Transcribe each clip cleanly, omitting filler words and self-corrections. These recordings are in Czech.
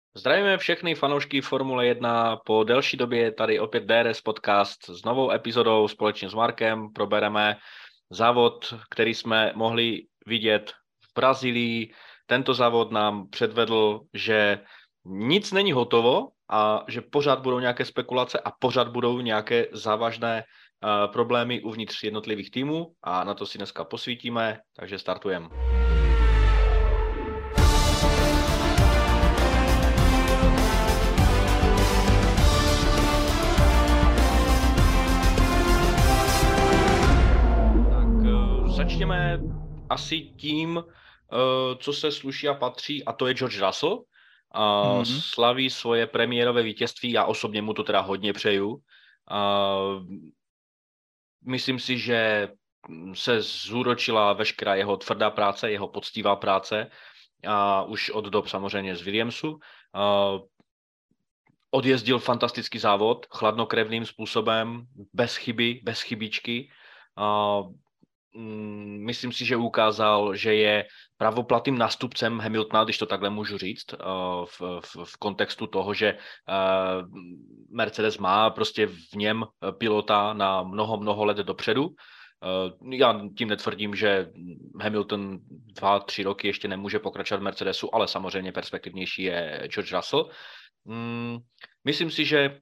Zdravíme všechny fanoušky Formule 1. Po delší době je tady opět DRS podcast s novou epizodou společně s Markem. Probereme závod, který jsme mohli vidět v Brazílii. Tento závod nám předvedl, že nic není hotovo a že pořád budou nějaké spekulace a pořád budou nějaké závažné problémy uvnitř jednotlivých týmů a na to si dneska posvítíme, takže startujeme. Začněme asi tím, co se sluší a patří, a to je George Russell. Slaví svoje premiérové vítězství, já osobně mu to teda hodně přeju. Myslím si, že se zúročila veškerá jeho tvrdá práce, jeho poctivá práce, už od dob samozřejmě z Williamsu. Odjezdil fantastický závod, chladnokrevným způsobem, bez chyby, bez chybičky. Myslím si, že ukázal, že je pravoplatným nástupcem Hamiltona, když to takhle můžu říct, v kontextu toho, že Mercedes má prostě v něm pilota na mnoho let dopředu. Já tím netvrdím, že Hamilton 2-3 roky ještě nemůže pokračovat v Mercedesu, ale samozřejmě perspektivnější je George Russell. Myslím si, že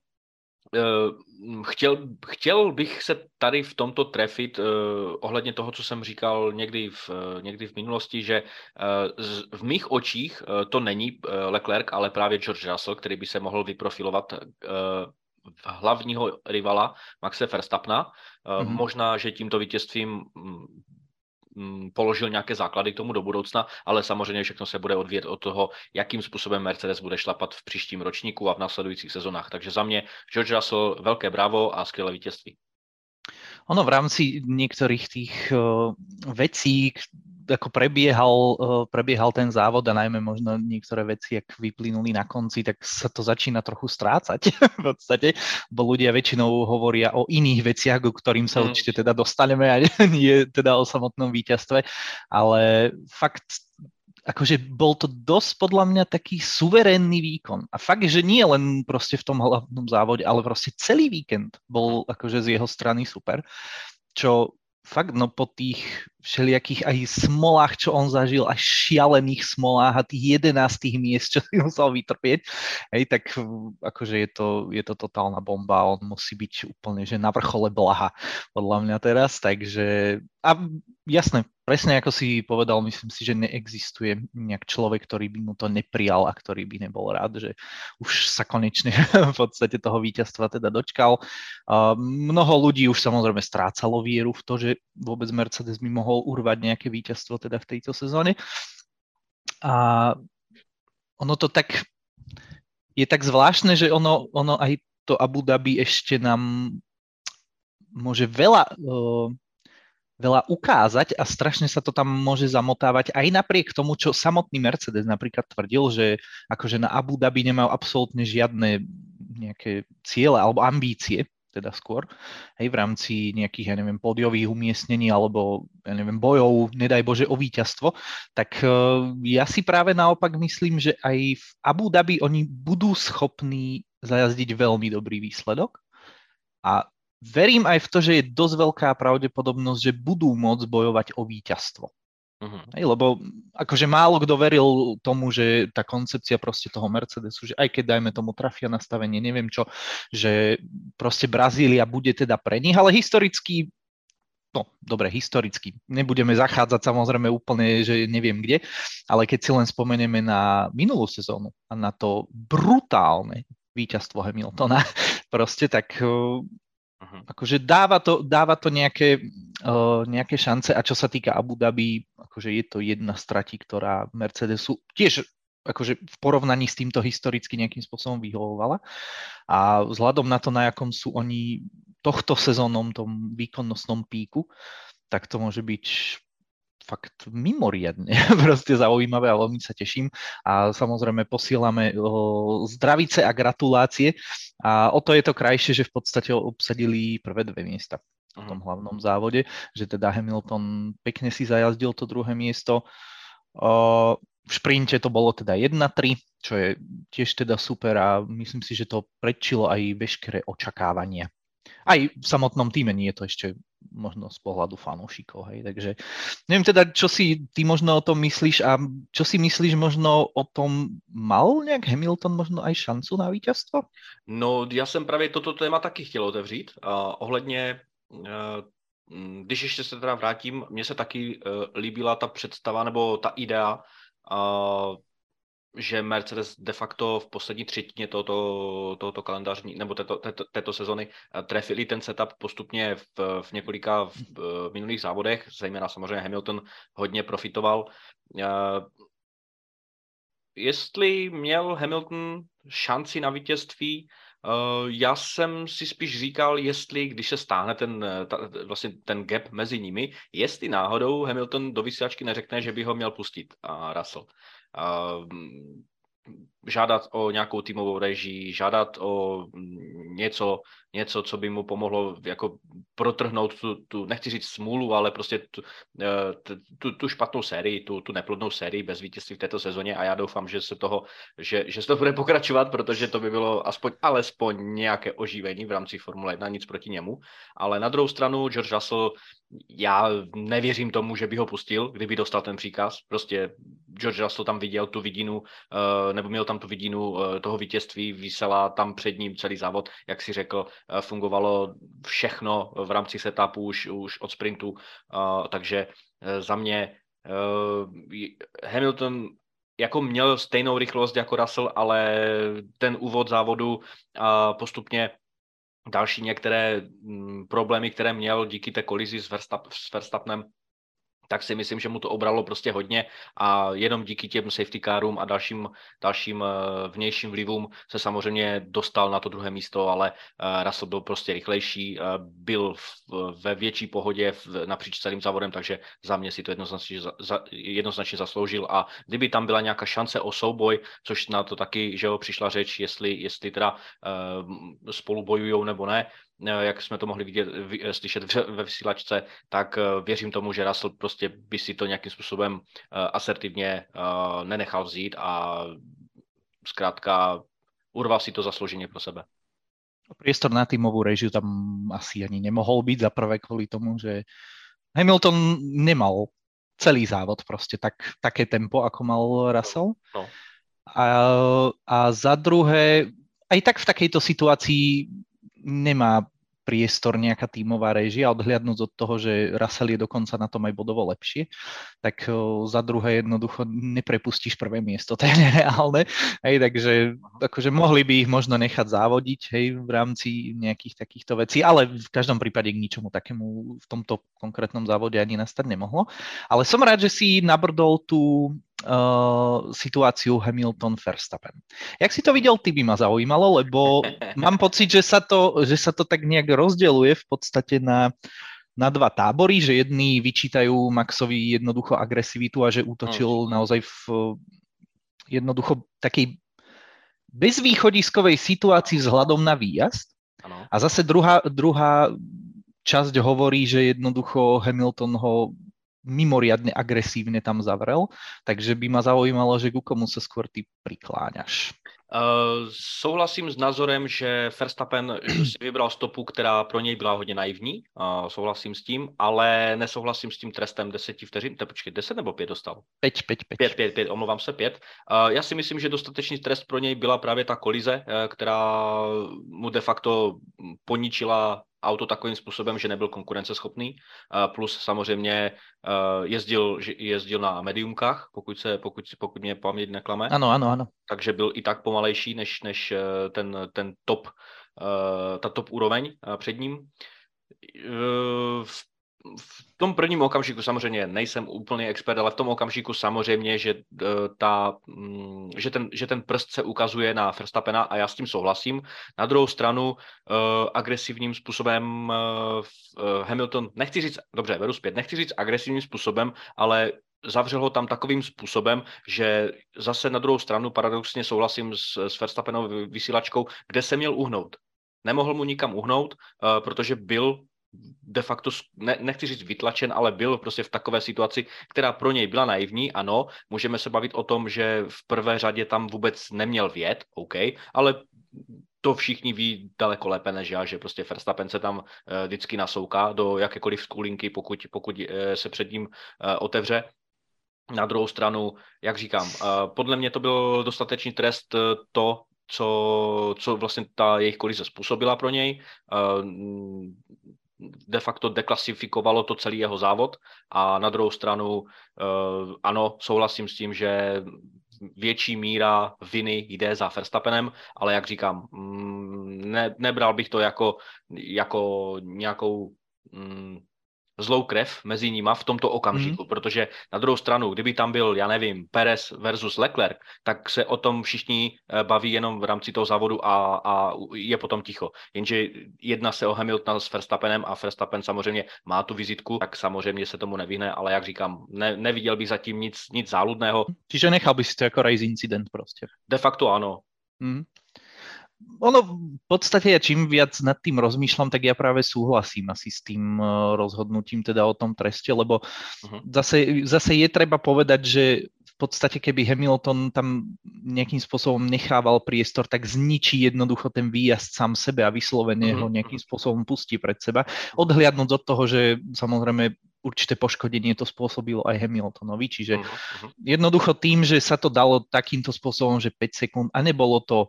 chtěl bych se tady v tomto trefit ohledně toho, co jsem říkal někdy v minulosti, že v mých očích to není Leclerc, ale právě George Russell, který by se mohl vyprofilovat v hlavního rivala Maxe Verstappena. Možná, že tímto vítězstvím položil nějaké základy k tomu do budoucna, ale samozřejmě všechno se bude odvíjet od toho, jakým způsobem Mercedes bude šlapat v příštím ročníku a v následujících sezónach. Takže za mě George Russell, velké bravo a skvělé vítězství. Ono v rámci niektorých tých vecí, ako prebiehal ten závod a najmä možno niektoré veci, ak vyplynuli na konci, tak sa to začína trochu strácať v podstate, bo ľudia väčšinou hovoria o iných veciach, ku ktorým sa určite teda dostaneme a nie teda o samotnom víťazstve, ale fakt akože bol to dosť podľa mňa taký suverénny výkon. A fakt, že nie len proste v tom hlavnom závode, ale proste celý víkend bol akože z jeho strany super. Čo fakt, no po tých všelijakých aj smolách, čo on zažil, až šialených smolách a tých 11 miest, čo si musel vytrpieť, tak akože je to totálna bomba. On musí byť úplne, že na vrchole blaha, podľa mňa teraz. Takže, a jasné, presne ako si povedal, myslím si, že neexistuje nejak človek, ktorý by mu to neprijal a ktorý by nebol rád, že už sa konečne v podstate toho víťazstva teda dočkal. Mnoho ľudí už samozrejme strácalo vieru v to, že vôbec Mercedes by mohol urvať nejaké víťazstvo teda v tejto sezóne. A ono to tak je tak zvláštne, že ono aj to Abu Dhabi ešte nám môže veľa ukázať a strašne sa to tam môže zamotávať aj napriek tomu, čo samotný Mercedes napríklad tvrdil, že akože na Abu Dhabi nemajú absolútne žiadne nejaké ciele alebo ambície, teda skôr, v rámci nejakých, pódiových umiestnení alebo, bojov, nedaj Bože, o víťazstvo, tak ja si práve naopak myslím, že aj v Abu Dhabi oni budú schopní zajazdiť veľmi dobrý výsledok a verím aj v to, že je dosť veľká pravdepodobnosť, že budú môcť bojovať o víťazstvo. Lebo akože málo kto veril tomu, že tá koncepcia proste toho Mercedesu, že aj keď dajme tomu trafia nastavenie, neviem čo, že proste Brazília bude teda pre nich, ale historicky, nebudeme zachádzať samozrejme úplne, že neviem kde, ale keď si len spomenieme na minulú sezónu a na to brutálne víťazstvo Hamiltona, proste tak akože dáva to nejaké šance a čo sa týka Abu Dhabi, akože je to jedna z tratí, ktorá Mercedesu tiež akože v porovnaní s týmto historicky nejakým spôsobom vyhovovala a vzhľadom na to, na jakom sú oni tohto sezónom, tom výkonnostnom píku, tak to môže byť fakt mimoriadne proste zaujímavé a veľmi sa teším a samozrejme posielame zdravice a gratulácie a o to je to krajšie, že v podstate obsadili prvé 2 miesta v tom hlavnom závode, že teda Hamilton pekne si zajazdil to druhé miesto. V šprinte to bolo teda 1-3, čo je tiež teda super a myslím si, že to predčilo aj veškeré očakávania. Aj v samotnom týme, nie je to ešte možno z pohľadu fanúšikov, hej, takže neviem teda, čo si ty možno o tom myslíš a čo si myslíš možno o tom, mal nějak Hamilton možno aj šancu na víťazstvo? No, já jsem právě toto téma taky chtěl otevřít. Ohledně, když ještě se teda vrátím, mně se taky líbila ta představa nebo ta idea, že Mercedes de facto v poslední třetině tohoto kalendářní nebo této sezony trefili ten setup postupně v několika v minulých závodech, zejména samozřejmě Hamilton hodně profitoval. Jestli měl Hamilton šanci na vítězství, já jsem si spíš říkal, jestli, když se stáhne vlastně ten gap mezi nimi, jestli náhodou Hamilton do vysílačky neřekne, že by ho měl pustit a Russell. Žádat o nějakou týmovou režii, žádat o něco, co by mu pomohlo jako protrhnout tu nechci říct smůlu, ale prostě tu špatnou sérii, tu neplodnou sérii bez vítězství v této sezóně a já doufám, že se to bude pokračovat, protože to by bylo alespoň nějaké oživení v rámci Formule 1, nic proti němu, ale na druhou stranu George Russell, já nevěřím tomu, že by ho pustil, kdyby dostal ten příkaz, prostě George Russell tam viděl tu vidinu, nebo měl tam tu vidinu toho vítězství, visela tam před ním celý závod, jak si řekl, fungovalo všechno v rámci setupu už od sprintu, takže za mě Hamilton jako měl stejnou rychlost jako Russell, ale ten úvod závodu postupně další některé problémy, které měl díky té kolizi s Verstappenem, tak si myslím, že mu to obralo prostě hodně a jenom díky těm safety carům a dalším vnějším vlivům se samozřejmě dostal na to druhé místo, ale Russell byl prostě rychlejší, byl ve větší pohodě napříč celým závodem, takže za mě si to jednoznačně zasloužil a kdyby tam byla nějaká šance o souboj, což na to taky, že přišla řeč, jestli teda spolu bojujou nebo ne, jak jsme to mohli slyšet ve vysílačce, tak věřím tomu, že Russell prostě by si to nějakým způsobem asertivně nenechal vzít a zkrátka urval si to zaslouženě pro sebe. Priestor na týmovú režiu tam asi ani nemohol byť, za prvé kvôli tomu, že Hamilton nemal celý závod proste také tempo, ako mal Russell. No. A za druhé, aj tak v takejto situácii nemá priestor nejaká tímová réžia, odhliadnúť od toho, že Russell je dokonca na tom aj bodovo lepšie, tak za druhé jednoducho neprepustíš prvé miesto, to je nereálne, hej, takže akože mohli by ich možno nechať závodiť, hej, v rámci nejakých takýchto vecí, ale v každom prípade k ničomu takému v tomto konkrétnom závode ani nastať nemohlo. Ale som rád, že si nabrdol tú situáciu Hamilton-Verstappen. Jak si to videl, ty by ma zaujímalo, lebo mám pocit, že sa to tak nejak rozdeľuje v podstate na dva tábory, že jedni vyčítajú Maxovi jednoducho agresivitu a že útočil naozaj v jednoducho takej bezvýchodiskovej situácii vzhľadom na výjazd. Ano. A zase druhá časť hovorí, že jednoducho Hamilton ho mimoriadne agresívne tam zavrel, takže by ma zaujímalo, že ku komu sa skôr ty prikláňaš. Souhlasím s názorem, že Verstappen si vybral stopu, která pro něj byla hodně naivní. Souhlasím s tím, ale nesouhlasím s tím trestem 10 vteřin. Počkej, 10 nebo 5 dostal? 5, omlouvám se, 5. Já si myslím, že dostatečný trest pro něj byla právě ta kolize, která mu de facto poničila auto takovým způsobem, že nebyl konkurenceschopný, plus samozřejmě jezdil na mediumkách, pokud mě paměť neklame. Ano. Takže byl i tak pomalejší než ten top, ta top úroveň před ním. V tom prvním okamžiku samozřejmě nejsem úplný expert, ale v tom okamžiku samozřejmě, že ten prst se ukazuje na Verstappena a já s tím souhlasím. Na druhou stranu agresivním způsobem Hamilton, nechci říct agresivním způsobem, ale zavřel ho tam takovým způsobem, že zase na druhou stranu paradoxně souhlasím s Verstappenovou vysílačkou, kde se měl uhnout. Nemohl mu nikam uhnout, protože byl de facto, nechci říct vytlačen, ale byl prostě v takové situaci, která pro něj byla naivní. Ano, můžeme se bavit o tom, že v prvé řadě tam vůbec neměl vjet, OK, ale to všichni ví daleko lépe než já, že prostě Verstappen se tam vždycky nasouká do jakékoliv skulinky, pokud se před ním otevře. Na druhou stranu, jak říkám, podle mě to byl dostatečný trest to, co vlastně ta jejich kolize způsobila pro něj. De facto deklasifikovalo to celý jeho závod a na druhou stranu ano, souhlasím s tím, že větší míra viny jde za Verstappenem, ale jak říkám, nebral bych to jako nějakou zlou krev mezi nima v tomto okamžiku, protože na druhou stranu, kdyby tam byl, já nevím, Perez versus Leclerc, tak se o tom všichni baví jenom v rámci toho závodu a je potom ticho. Jenže jedná se o Hamiltona s Verstappenem a Verstappen samozřejmě má tu vizitku, tak samozřejmě se tomu nevyhne, ale jak říkám, neviděl bych zatím nic záludného. Čiže nechal by si to jako race incident prostě. De facto áno. Ono v podstate, ja čím viac nad tým rozmýšľam, tak ja práve súhlasím asi s tým rozhodnutím teda o tom treste, lebo zase je treba povedať, že v podstate keby Hamilton tam nejakým spôsobom nechával priestor, tak zničí jednoducho ten výjazd sám sebe a vyslovene ho nejakým spôsobom pustí pred seba. Odhliadnúť od toho, že samozrejme určité poškodenie to spôsobilo aj Hamiltonovi, čiže jednoducho tým, že sa to dalo takýmto spôsobom, že 5 sekúnd a nebolo to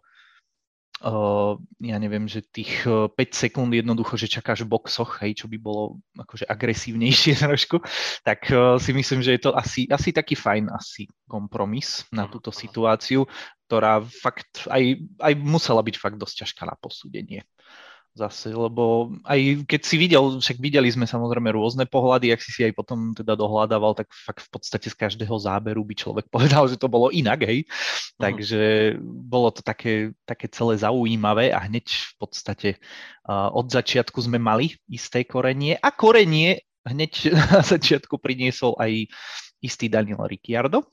ja neviem, že tých 5 sekúnd jednoducho, že čakáš v boxoch, hej, čo by bolo akože agresívnejšie trošku, tak si myslím, že je to asi taký fajn kompromis na túto situáciu, ktorá fakt aj musela byť fakt dosť ťažká na posúdenie. Zase, lebo aj keď si videli sme samozrejme rôzne pohľady, ak si aj potom teda dohľadával, tak fakt v podstate z každého záberu by človek povedal, že to bolo inak, hej. Takže bolo to také celé zaujímavé a hneď v podstate od začiatku sme mali isté korenie a korenie hneď na začiatku priniesol aj istý Daniel Ricciardo.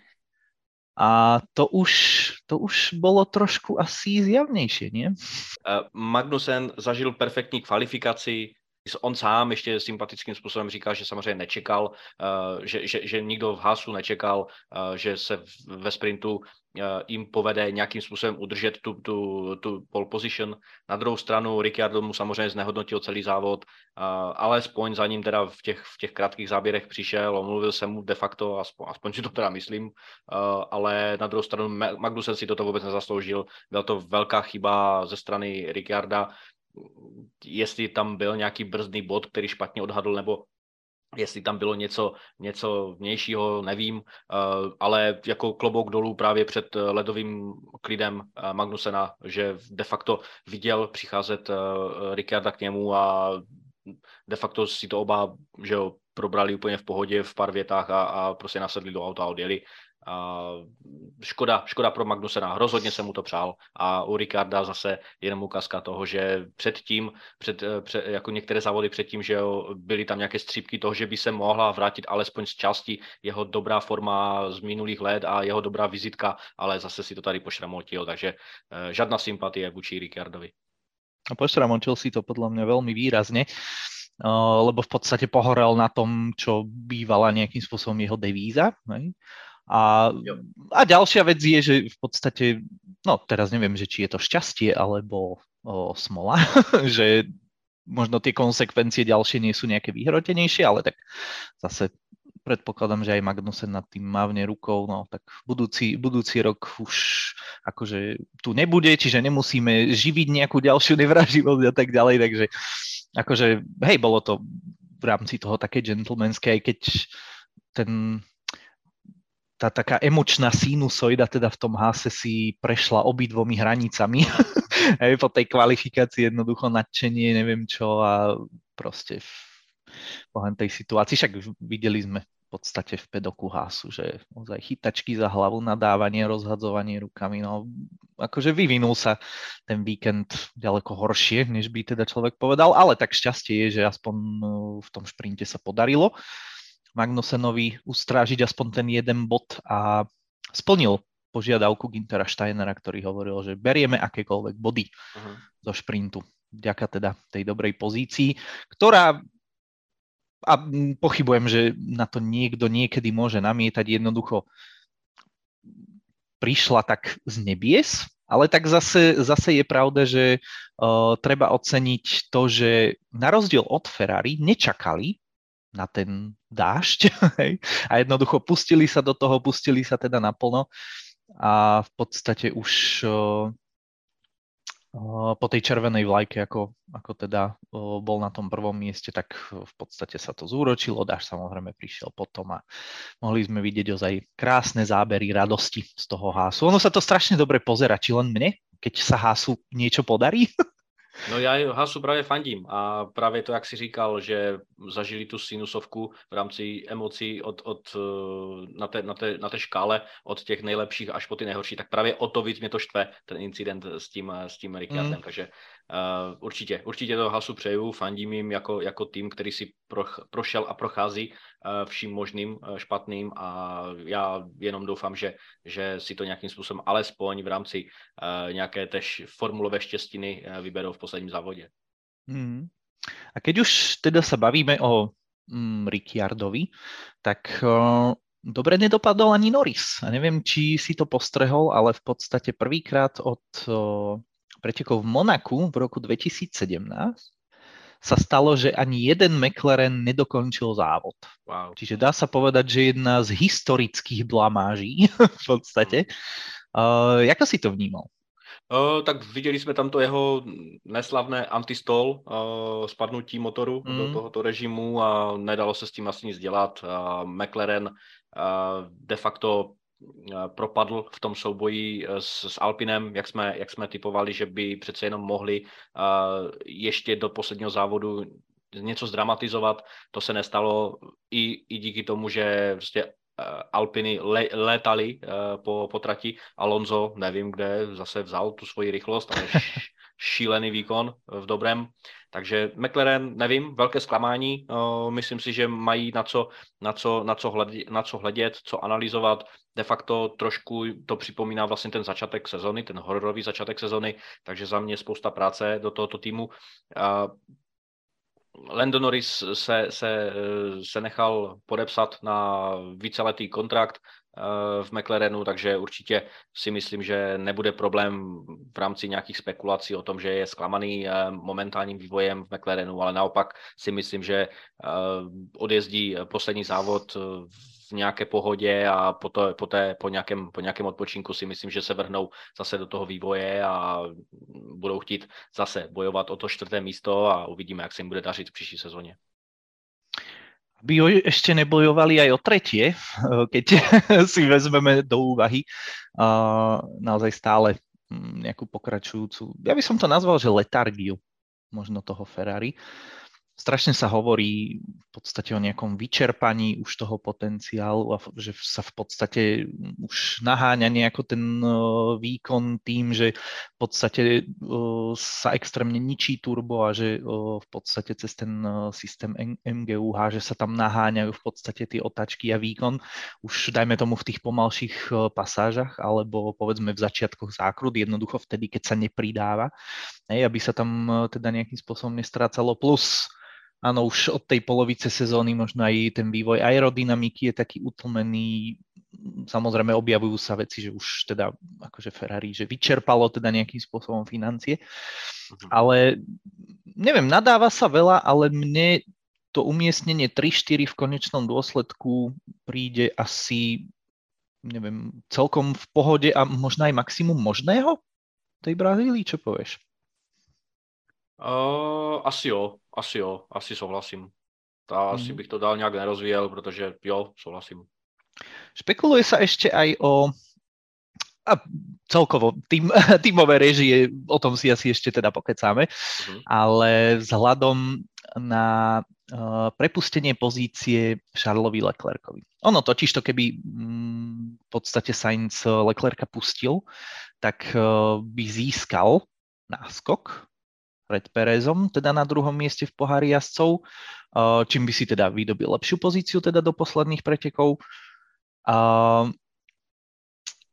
A to už bolo trošku asi zjavnejšie, nie? Magnussen zažil perfektní kvalifikaci. On sám ještě sympatickým způsobem říkal, že samozřejmě nečekal, že nikdo v Haasu nečekal, že se ve sprintu jim povede nějakým způsobem udržet tu pole position. Na druhou stranu Ricciardo mu samozřejmě znehodnotil celý závod, alespoň za ním teda v těch krátkých záběrech přišel, omluvil se mu de facto, aspoň si to teda myslím, ale na druhou stranu Magnussen si toto vůbec nezasloužil. Byla to velká chyba ze strany Ricciarda. Jestli tam byl nějaký brzdný bod, který špatně odhadl, nebo jestli tam bylo něco vnějšího, nevím, ale jako klobouk dolů právě před ledovým klidem Magnusena, že de facto viděl přicházet Ricciarda k němu a de facto si to oba, že ho probrali úplně v pohodě v pár větách a prostě nasedli do auta a odjeli. Škoda pro Magnusena, rozhodně jsem mu to přál a u Ricciarda zase jenom ukázka toho, že předtím, jako některé závody předtím, že byly tam nějaké střípky toho, že by se mohla vrátit alespoň z části jeho dobrá forma z minulých let a jeho dobrá vizitka, ale zase si to tady pošramotil, takže žádná sympatie vůči Ricciardovi. A pošramotil si to podľa mňa veľmi výrazne, lebo v podstate pohorel na tom, čo bývala nejakým spôsobom jeho devíza, ne? A ďalšia vec je, že v podstate, no teraz neviem, že či je to šťastie alebo smola, že možno tie konsekvencie ďalšie nie sú nejaké vyhrotenejšie, ale tak zase predpokladám, že aj Magnussen nad tým mávne rukou, no tak budúci rok už akože tu nebude, čiže nemusíme živiť nejakú ďalšiu nevraživosť a tak ďalej, takže akože hej, bolo to v rámci toho také gentlemanské, aj keď tá taká emočná sinusoida teda v tom Haase si prešla obidvomi hranicami po tej kvalifikácii jednoducho nadšenie, neviem čo a proste po tej situácii. Však videli sme v podstate v pedoku Haasu, že ozaj chytačky za hlavu, nadávanie, rozhadzovanie rukami, no akože vyvinul sa ten víkend ďaleko horšie, než by teda človek povedal, ale tak šťastie je, že aspoň v tom šprinte sa podarilo Magnusenovi ustrážiť aspoň ten jeden bod a splnil požiadavku Güntera Steinera, ktorý hovoril, že berieme akékoľvek body zo šprintu. vďaka teda tej dobrej pozícii, ktorá, a pochybujem, že na to niekto niekedy môže namietať, jednoducho prišla tak z nebies, ale tak zase je pravda, že treba oceniť to, že na rozdiel od Ferrari nečakali na ten dážď a jednoducho pustili sa do toho, pustili sa teda naplno a v podstate už po tej červenej vlajke, ako teda bol na tom prvom mieste, tak v podstate sa to zúročilo, dážď samozrejme prišiel potom a mohli sme vidieť ozaj krásne zábery radosti z toho Haasu. Ono sa to strašne dobre pozerá, či len mne, keď sa Haasu niečo podarí? No já Haasu právě fandím a právě to, jak jsi říkal, že zažili tu sinusovku v rámci emocí na té škále od těch nejlepších až po ty nejhorší, tak právě o to víc mě to štve, ten incident s tím Ricciardem, takže určitě to Haasu přeju, fandím jim jako tým, který si prošel a prochází vším možným špatným a já jenom doufám, že si to nějakým způsobem alespoň v rámci nějaké tež formulové štěstiny vyberou v posledním závodě. A keď už teda sa bavíme o Ricciardovi, tak dobre nedopadol ani Norris. A neviem, či si to postrehol, ale v podstate prvýkrát od pretekov v Monaku v roku 2017 sa stalo, že ani jeden McLaren nedokončil závod. Wow. Čiže dá sa povedať, že jedna z historických blamáží v podstate. Jako si to vnímal? Tak viděli jsme tam to jeho neslavné antistol, spadnutí motoru do tohoto režimu a nedalo se s tím asi nic dělat. McLaren de facto propadl v tom souboji s Alpinem, jak jsme typovali, že by přece jenom mohli ještě do posledního závodu něco zdramatizovat. To se nestalo i díky tomu, že prostě Alpiny létali po trati. Alonso, nevím, kde zase vzal tu svoji rychlost, ale šílený výkon v dobrém. Takže McLaren, nevím, velké zklamání. Myslím si, že mají na co hledět, co analyzovat. De facto trošku to připomíná vlastně ten začátek sezony, ten hororový začátek sezony, takže za mě spousta práce do tohoto týmu. Lando Norris se nechal podepsat na víceletý kontrakt v McLarenu, takže určitě si myslím, že nebude problém v rámci nějakých spekulací o tom, že je zklamaný momentálním vývojem v McLarenu, ale naopak si myslím, že odjezdí poslední závod v nějaké pohodě a po nějakém odpočinku si myslím, že se vrhnou zase do toho vývoje a budou chtít zase bojovat o to 4. místo a uvidíme, jak se jim bude dařit v příští sezóně. Aby ešte nebojovali aj o 3., keď si vezmeme do úvahy naozaj stále nejakú pokračujúcu, ja by som to nazval, že letargiu možno toho Ferrari. Strašne sa hovorí v podstate o nejakom vyčerpaní už toho potenciálu a že sa v podstate už naháňa nejako ten výkon tým, že v podstate sa extrémne ničí turbo a že v podstate cez ten systém MGUH, že sa tam naháňajú v podstate tie otáčky a výkon už dajme tomu v tých pomalších pasážach alebo povedzme v začiatkoch zákrut, jednoducho vtedy, keď sa nepridáva, aby sa tam teda nejakým spôsobom nestrácalo. Plus áno, už od tej polovice sezóny možno aj ten vývoj aerodynamiky je taký utlmený. Samozrejme objavujú sa veci, že už teda akože Ferrari, že vyčerpalo teda nejakým spôsobom financie. Ale neviem, nadáva sa veľa, ale mne to umiestnenie 3-4 v konečnom dôsledku príde asi, neviem, celkom v pohode a možno aj maximum možného tej Brazílii, čo povieš? Asi souhlasím. Asi bych to dál nějak nerozvíjel, protože jo, souhlasím. Špekuluje sa ešte aj o celkovo tímové režie, o tom si asi ešte teda pokecáme, ale vzhľadom na prepustenie pozície Charlesovi Leclercovi. Ono totiž to, keby v podstate Sainz Leclerca pustil, tak by získal náskok pred Perezom, teda na druhom mieste v pohári jazdcov, čím by si teda vydobil lepšiu pozíciu teda do posledných pretekov.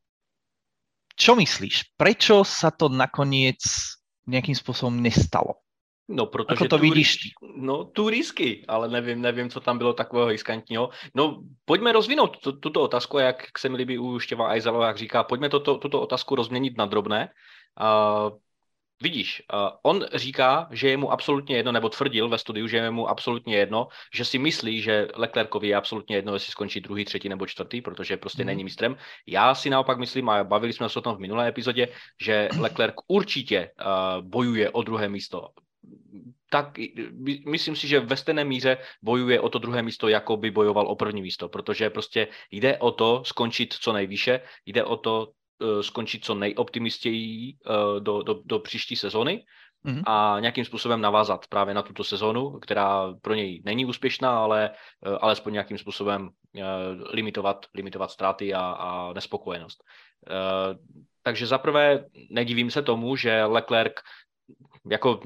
Čo myslíš? Prečo sa to nakoniec nejakým spôsobom nestalo? No, protože Ako to vidíš ty? No, turisky, ale nevím, co tam bylo takového riskantního. No, pojďme rozvinout tuto otázku, jak se mi líbí u Štěva Ajzala, jak říká, pojďme tuto otázku rozměnit na drobné. Vidíš, on říká, že je mu absolutně jedno, nebo tvrdil ve studiu, že je mu absolutně jedno, že si myslí, že Leclercovi je absolutně jedno, jestli skončí druhý, třetí nebo čtvrtý, protože prostě není mistrem. Já si naopak myslím, a bavili jsme se o tom v minulé epizodě, že Leclerc určitě bojuje o druhé místo. Tak myslím si, že ve stejné míře bojuje o to druhé místo, jako by bojoval o první místo, protože prostě jde o to skončit co nejvýše, jde o to skončit co nejoptimistěji do příští sezony a nějakým způsobem navázat právě na tuto sezonu, která pro něj není úspěšná, ale alespoň nějakým způsobem limitovat ztráty a nespokojenost. Takže zaprvé nedivím se tomu, že Leclerc jako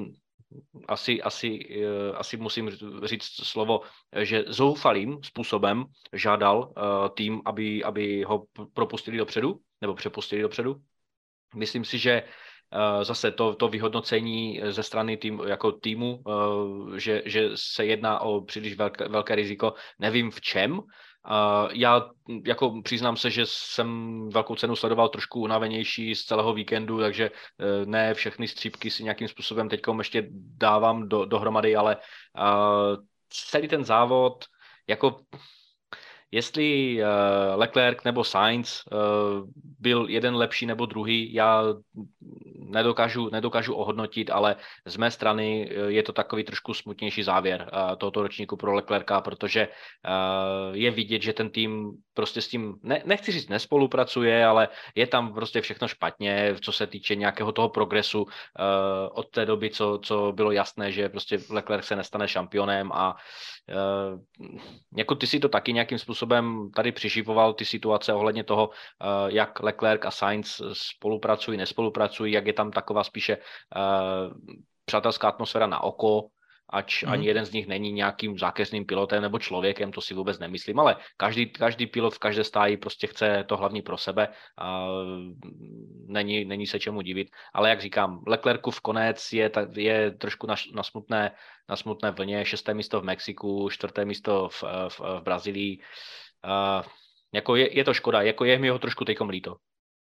asi musím říct slovo, že zoufalým způsobem žádal tým, aby ho propustili dopředu, nebo přepustili dopředu. Myslím si, že zase to vyhodnocení ze strany týmu, že se jedná o příliš velké riziko, nevím v čem. Já jako přiznám se, že jsem velkou cenu sledoval trošku unavenější z celého víkendu, takže ne všechny střípky si nějakým způsobem teďkom ještě dávám dohromady, ale celý ten závod, jako jestli Leclerc nebo Sainz byl jeden lepší nebo druhý, já nedokážu ohodnotit, ale z mé strany je to takový trošku smutnější závěr tohoto ročníku pro Leclerca, protože je vidět, že ten tým prostě s tím, nechci říct nespolupracuje, ale je tam prostě všechno špatně, co se týče nějakého toho progresu od té doby, co bylo jasné, že prostě Leclerc se nestane šampionem a jako ty si to taky nějakým způsobem tady přiživoval ty situace ohledně toho, jak Leclerc a Sainz spolupracují, nespolupracují, jak je tam taková spíše přátelská atmosféra na oko, ač ani jeden z nich není nějakým zákeřným pilotem nebo člověkem, to si vůbec nemyslím, ale každý pilot v každé stáji prostě chce to hlavní pro sebe a není se čemu divit, ale jak říkám, Leclercův konec je trošku na smutné vlně, 6. místo v Mexiku, 4. místo v Brazílii, jako je to škoda, jako je mi ho trošku teďkom líto.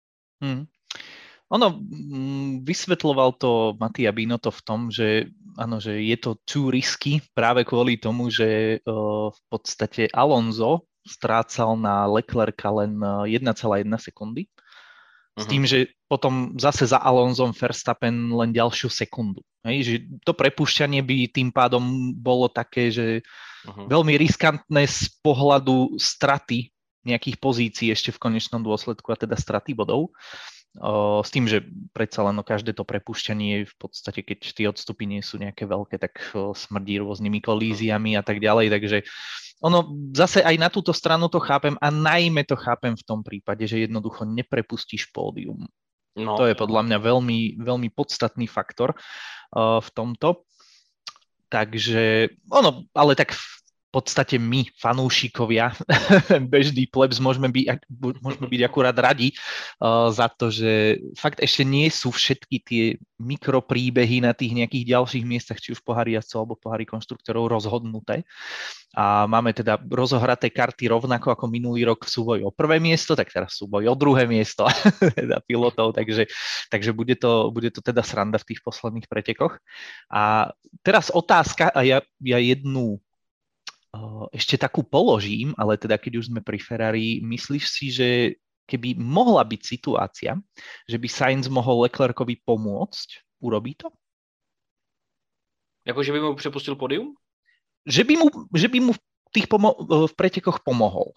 Ono vysvetľoval to Mattia Binotto v tom, že áno, že je to too risky práve kvôli tomu, že v podstate Alonso strácal na Leclerca len 1,1 sekundy. S tým, že potom zase za Alonsom Verstappen len ďalšiu sekundu. Hej, že to prepúšťanie by tým pádom bolo také, že veľmi riskantné z pohľadu straty nejakých pozícií ešte v konečnom dôsledku a teda straty bodov. S tým, že predsa len každé to prepúšťanie v podstate, keď tie odstupy nie sú nejaké veľké, tak smrdí rôznymi kolíziami a tak ďalej, takže ono zase aj na túto stranu to chápem a najmä to chápem v tom prípade, že jednoducho neprepustíš pódium. No. To je podľa mňa veľmi, veľmi podstatný faktor v tomto. Takže ono, ale tak v podstate my, fanúšikovia, bežný plebs, môžeme byť akurát radi za to, že fakt ešte nie sú všetky tie mikropríbehy na tých nejakých ďalších miestach, či už pohári jazdcov alebo pohári konštruktorov rozhodnuté. A máme teda rozohraté karty rovnako ako minulý rok v súboji o prvé miesto, tak teraz súboj o druhé miesto teda pilotov, takže bude to teda sranda v tých posledných pretekoch. A teraz otázka, a ja jednu ešte takú položím, ale teda keď už sme pri Ferrari, myslíš si, že keby mohla byť situácia, že by Sainz mohol Leclercovi pomôcť, urobí to? Jako, že by mu přepustil pódium? Že by mu v pretekoch pomohol.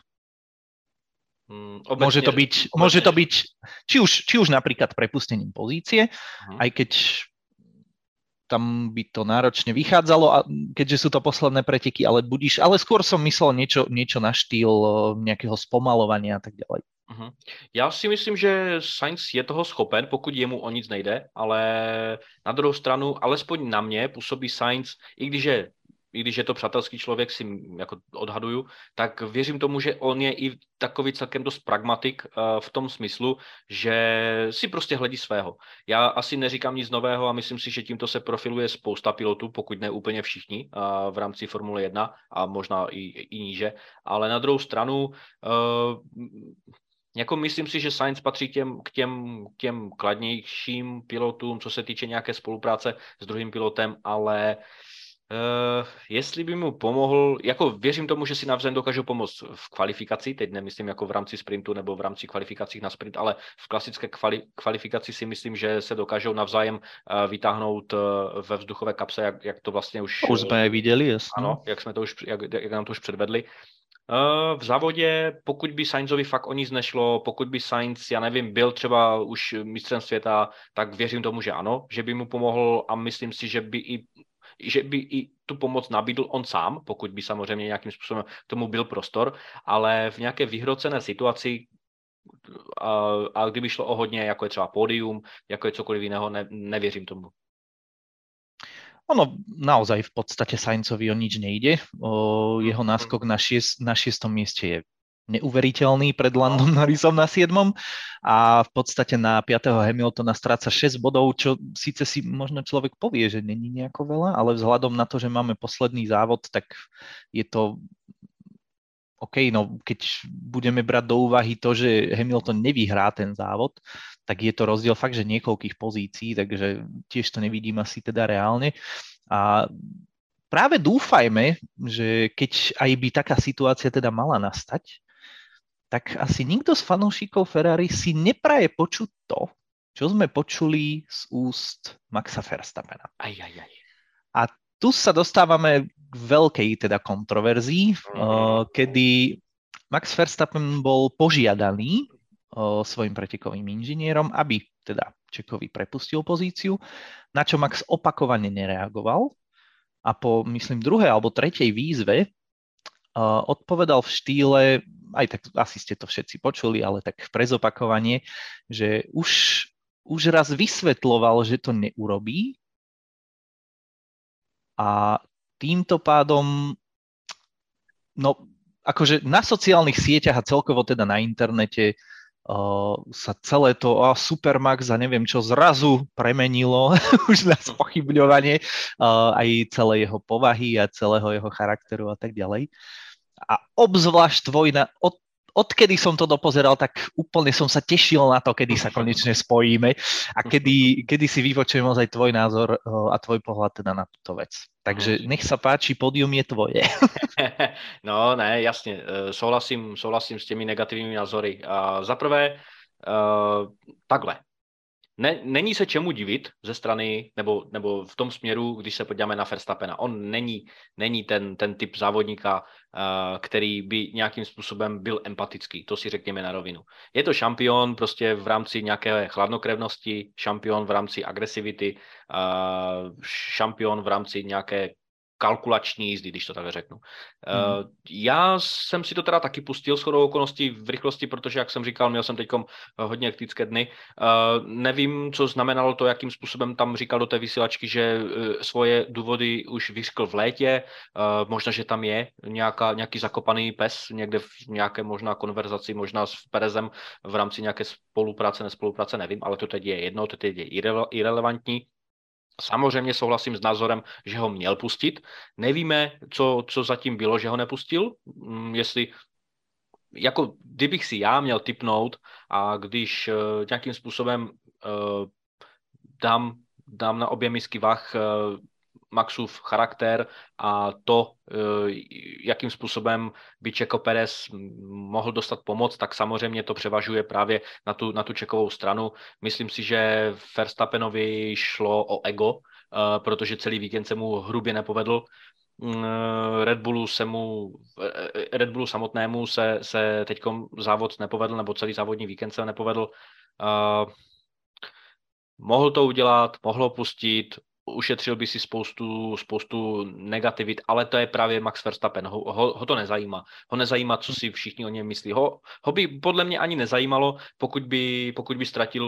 Môže to byť či už napríklad prepustením pozície, aj keď tam by to náročne vychádzalo, a keďže sú to posledné preteky, ale skôr som myslel niečo na štýl nejakého spomalovania a tak ďalej. Já si myslím, že Sainz je toho schopen, pokud jemu o nic nejde, ale na druhou stranu, alespoň na mě, působí Sainz, i když je i když je to přátelský člověk, si jako odhaduju, tak věřím tomu, že on je i takový celkem dost pragmatik v tom smyslu, že si prostě hledí svého. Já asi neříkám nic nového a myslím si, že tímto se profiluje spousta pilotů, pokud ne úplně všichni v rámci Formule 1 a možná i níže, ale na druhou stranu jako myslím si, že Sainz patří k těm kladnějším pilotům, co se týče nějaké spolupráce s druhým pilotem, ale jestli by mu pomohl, jako věřím tomu, že si navzájem dokážou pomoct v kvalifikaci, teď nemyslím jako v rámci sprintu nebo v rámci kvalifikací na sprint, ale v klasické kvalifikaci si myslím, že se dokážou navzájem vytáhnout ve vzduchové kapse, jak to vlastně už jsme viděli, jasně. Ano, jak nám to už předvedli. V závodě, pokud by Sainzovi fakt o nic nešlo, pokud by Sainz, já nevím, byl třeba už mistrem světa, tak věřím tomu, že ano, že by mu pomohl a myslím si, že by i tu pomoc nabídl on sám, pokud by samozřejmě nějakým způsobem tomu byl prostor, ale v nějaké vyhrocené situaci a kdyby šlo o hodně, jako je třeba pódium, jako je cokoliv jiného, nevěřím tomu. Ono naozaj v podstate Sainzovi o nič nejde. Jeho náskok na 6. mieste je neuveriteľný pred Landom Norrisom na 7. a v podstate na 5. Hamiltona stráca 6 bodov, čo síce si možno človek povie, že není nejako veľa, ale vzhľadom na to, že máme posledný závod, tak je to OK, no keď budeme brať do úvahy to, že Hamilton nevyhrá ten závod, tak je to rozdiel fakt, že niekoľkých pozícií, takže tiež to nevidím asi teda reálne. A práve dúfajme, že keď aj by taká situácia teda mala nastať, tak asi nikto z fanúšikov Ferrari si nepraje počuť to, čo sme počuli z úst Maxa Verstappena. A tu sa dostávame k veľkej teda kontroverzii, kedy Max Verstappen bol požiadaný svojim pretekovým inžinierom, aby teda Čekovi prepustil pozíciu, na čo Max opakovane nereagoval a po, myslím, 2. alebo 3. výzve odpovedal v štýle, aj tak asi ste to všetci počuli, ale tak pre zopakovanie, že už raz vysvetľoval, že to neurobí a týmto pádom no akože na sociálnych sieťach a celkovo teda na internete sa celé to Supermax a neviem čo zrazu premenilo už na spochybňovanie aj celé jeho povahy a celého jeho charakteru a tak ďalej. A obzvlášť odkedy som to dopozeral, tak úplne som sa tešil na to, kedy sa konečne spojíme a kedy si vypočujem ozaj tvoj názor a tvoj pohľad teda na túto vec. Takže nech sa páči, pódium je tvoje. No ne, jasně, souhlasím s těmi negativními názory. Za prvé, takhle. Není se čemu divit ze strany, nebo v tom směru, když se podíváme na Verstappena. On není ten typ závodníka, který by nějakým způsobem byl empatický, to si řekněme na rovinu. Je to šampion prostě v rámci nějaké chladnokrevnosti, šampion v rámci agresivity, šampion v rámci nějaké kalkulační jízdy, když to tak řeknu. Já jsem si to teda taky pustil shodou okolností v rychlosti, protože, jak jsem říkal, měl jsem teďkom hodně hektické dny. Nevím, co znamenalo to, jakým způsobem tam říkal do té vysílačky, že svoje důvody už vyřkl v létě. Možná, že tam je nějaký zakopaný pes někde v nějaké možná konverzaci, možná s Perezem v rámci nějaké spolupráce, nespolupráce, nevím, ale to teď je jedno, to teď je irelevantní. Samozřejmě souhlasím s názorem, že ho měl pustit. Nevíme, co zatím bylo, že ho nepustil. Jestli, jako kdybych si já měl tipnout a když nějakým způsobem dám na obě misky vah Maxův charakter a to, jakým způsobem by Checo Pérez mohl dostat pomoc, tak samozřejmě to převažuje právě na tu Čekovou stranu. Myslím si, že Verstappenovi šlo o ego, protože celý víkend se mu hrubě nepovedl. Red Bullu samotnému se teďkom závod nepovedl, nebo celý závodní víkend se nepovedl. Mohl to udělat, mohl ho pustit, ušetřil by si spoustu negativit, ale to je právě Max Verstappen. Ho to nezajímá. Ho nezajímá, co si všichni o něm myslí. Ho by podle mě ani nezajímalo, pokud by ztratil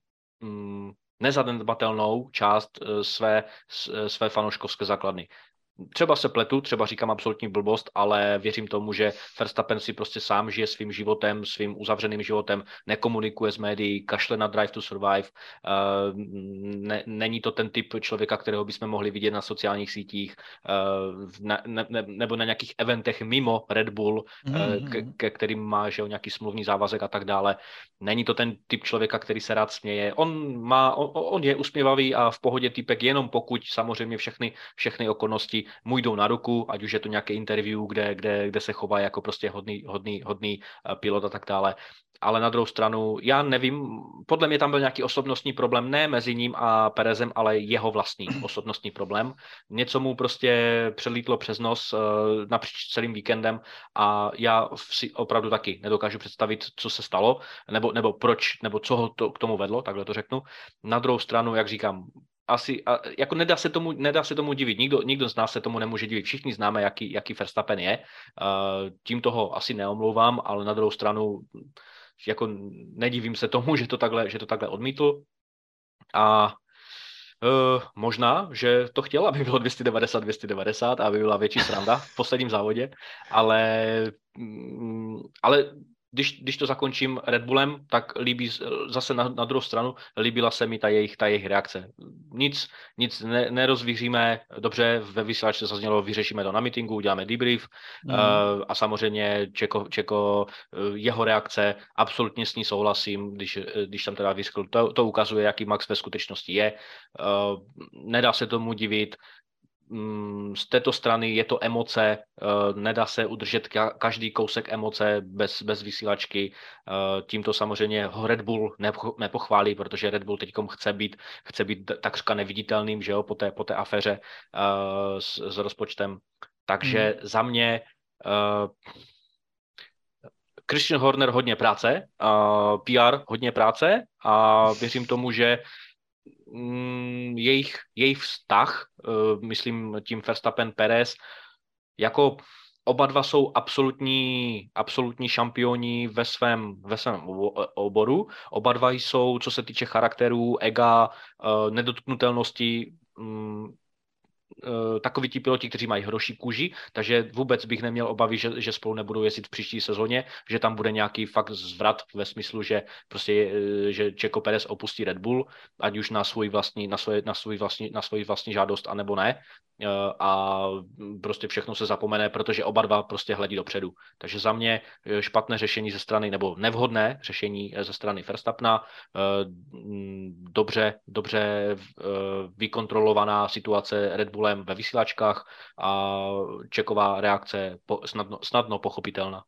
nezanedbatelnou část své fanouškovské základny. třeba se pletu, třeba říkám absolutní blbost, ale věřím tomu, že Verstappen si prostě sám žije svým životem, svým uzavřeným životem, nekomunikuje s médií, kašle na Drive to Survive. Není to ten typ člověka, kterého bychom mohli vidět na sociálních sítích nebo na nějakých eventech mimo Red Bull, ke kterým má že nějaký smluvní závazek a tak dále. Není to ten typ člověka, který se rád směje. On je usměvavý a v pohodě typek, jenom pokud samozřejmě všechny okolnosti mu jdou na ruku, ať už je to nějaké interview, kde se chová jako prostě hodný pilot a tak dále. Ale na druhou stranu, já nevím, podle mě tam byl nějaký osobnostní problém, ne mezi ním a Perezem, ale jeho vlastní osobnostní problém. Něco mu prostě přelítlo přes nos napříč celým víkendem a já si opravdu taky nedokážu představit, co se stalo, nebo proč, nebo co ho to k tomu vedlo, takhle to řeknu. Na druhou stranu, jak říkám, jako nedá se tomu divit. Nikdo z nás se tomu nemůže divit. Všichni známe, jaký Verstappen je. Tím toho asi neomlouvám, ale na druhou stranu jako nedivím se tomu, že to takhle odmítl. A možná, že to chtěl, aby bylo 290, aby byla větší sranda v posledním závodě, ale když to zakončím Red Bullem, tak líbí zase na druhou stranu, líbila se mi ta jejich reakce. Nic nerozvíříme, dobře, ve vysílačce zaznělo, vyřešíme to na meetingu, uděláme debrief a samozřejmě Čeko jeho reakce, absolutně s ní souhlasím, když tam teda vyskl, to ukazuje, jaký Max ve skutečnosti je. Nedá se tomu divit, z této strany je to emoce, nedá se udržet každý kousek emoce bez vysílačky. Tímto samozřejmě ho Red Bull nepochválí, protože Red Bull teďkom chce být takřka neviditelným, že jo, po té aféře s rozpočtem. Takže za mě Christian Horner hodně práce, PR hodně práce a věřím tomu, že jejich vztah, myslím tím Verstappen Perez, jako oba dva jsou absolutní šampioni ve svém oboru. Oba dva jsou, co se týče charakterů, ega, nedotknutelnosti, takoví ti piloti, kteří mají hroší kůži, takže vůbec bych neměl obavy, že spolu nebudou jezdit v příští sezóně, že tam bude nějaký fakt zvrat ve smyslu, že prostě že Checo Perez opustí Red Bull, ať už na svoji vlastní žádost, anebo ne. A prostě všechno se zapomene, protože oba dva prostě hledí dopředu. Takže za mě špatné řešení ze strany, nebo nevhodné řešení ze strany Verstappena, dobře vykontrolovaná situace Red Bullem ve vysílačkách a Čeková reakce snadno pochopitelná.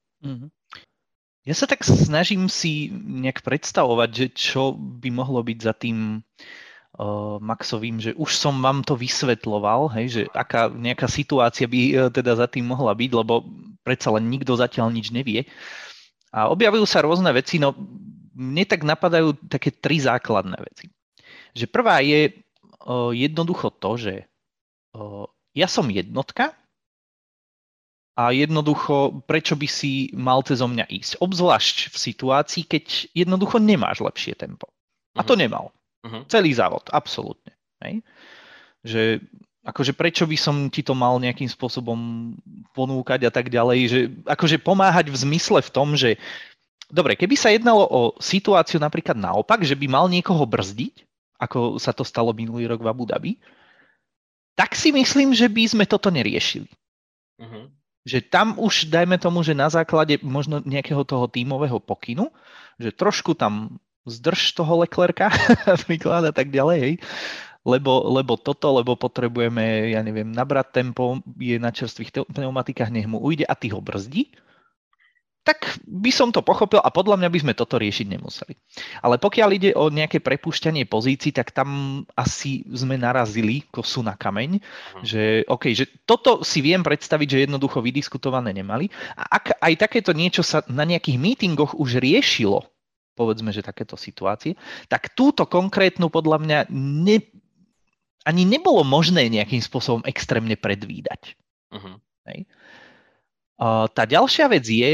Ja sa tak snažím si nejak predstavovať, že čo by mohlo byť za tým Maxovým, že už som vám to vysvetľoval, hej, že aká nejaká situácia by teda za tým mohla byť, lebo predsa len nikto zatiaľ nič nevie. A objavujú sa rôzne veci, no mne tak napadajú také 3 základné veci. Že prvá je jednoducho to, že ja som jednotka a jednoducho, prečo by si mal cezo mňa ísť? Obzvlášť v situácii, keď jednoducho nemáš lepšie tempo. A to nemal. Celý závod, absolútne. Hej? Že akože prečo by som ti to mal nejakým spôsobom ponúkať a tak ďalej, že akože pomáhať v zmysle v tom, že dobre, keby sa jednalo o situáciu napríklad naopak, že by mal niekoho brzdiť, ako sa to stalo minulý rok v Abu Dhabi, tak si myslím, že by sme toto neriešili. Že tam už, dajme tomu, že na základe možno nejakého toho tímového pokynu, že trošku tam zdrž toho Leclerca napríklad a tak ďalej, hej. Lebo potrebujeme, ja neviem, nabrať tempo, je na čerstvých pneumatikách, nech mu ujde a ty ho brzdí, tak by som to pochopil a podľa mňa by sme toto riešiť nemuseli. Ale pokiaľ ide o nejaké prepúšťanie pozícií, tak tam asi sme narazili kosu na kameň, že OK, že toto si viem predstaviť, že jednoducho vydiskutované nemali. A ak aj takéto niečo sa na nejakých mítingoch už riešilo, povedzme, že takéto situácie, tak túto konkrétnu podľa mňa ani nebolo možné nejakým spôsobom extrémne predvídať. Hej. Tá ďalšia vec je,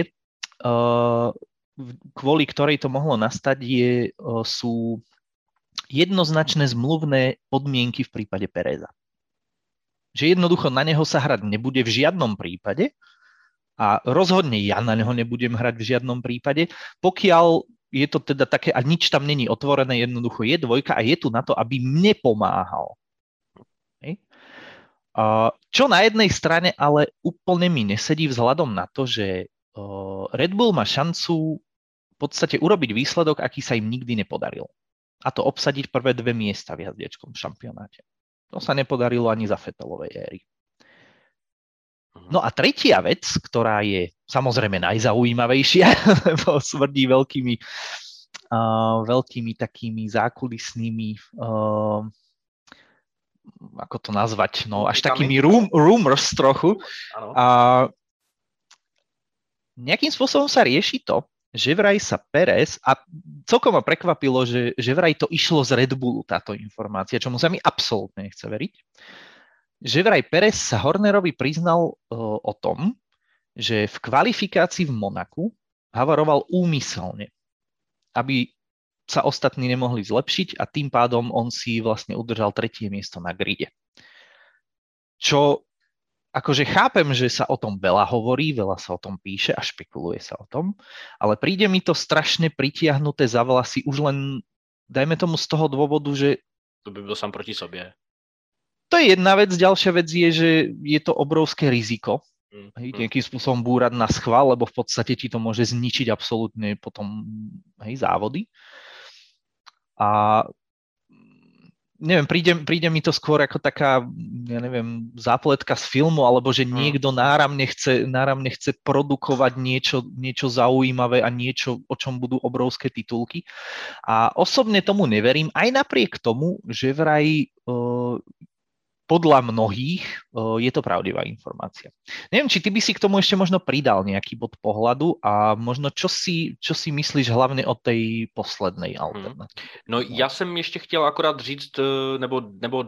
kvôli ktorej to mohlo nastať, sú jednoznačné zmluvné podmienky v prípade Pereza. že jednoducho na neho sa hrať nebude v žiadnom prípade a rozhodne ja na neho nebudem hrať v žiadnom prípade, pokiaľ je to teda také, a nič tam není otvorené, jednoducho je dvojka a je tu na to, aby mne pomáhal. Hej. Čo na jednej strane ale úplne mi nesedí vzhľadom na to, že Red Bull má šancu v podstate urobiť výsledok, aký sa im nikdy nepodaril. A to obsadiť prvé 2 miesta v jazdiečkom šampionáte. To sa nepodarilo ani za Vettelovej éry. No a tretia vec, ktorá je samozrejme najzaujímavejšia, lebo smrdí veľkými takými zákulisnými, ako to nazvať, no až takými rumors trochu. Nejakým spôsobom sa rieši to, že vraj sa Perez, a celkom ma prekvapilo, že vraj to išlo z Red Bullu táto informácia, čomu sa mi absolútne nechce veriť, že vraj Perez sa Hornerovi priznal o tom, že v kvalifikácii v Monaku havaroval úmyselne, aby sa ostatní nemohli zlepšiť a tým pádom on si vlastne udržal 3. miesto na gride. Čo akože chápem, že sa o tom veľa hovorí, veľa sa o tom píše a špekuluje sa o tom, ale príde mi to strašne pritiahnuté za vlasy už len, dajme tomu z toho dôvodu, že... To by byl sám proti sobě. To je jedna vec. Ďalšia vec je, že je to obrovské riziko. Nejakým spôsobom búrať na schvál, lebo v podstate ti to môže zničiť absolútne potom závody. A neviem, príde mi to skôr ako taká, ja neviem, zápletka z filmu, alebo že niekto náramne chce produkovať niečo zaujímavé a niečo, o čom budú obrovské titulky. A osobne tomu neverím, aj napriek tomu, že vraj podľa mnohých je to pravdivá informácia. Neviem, či ty by si k tomu ešte možno pridal nejaký bod pohľadu a možno čo si myslíš hlavne o tej poslednej alternatíve? No já jsem ještě chtěl akorát říct, nebo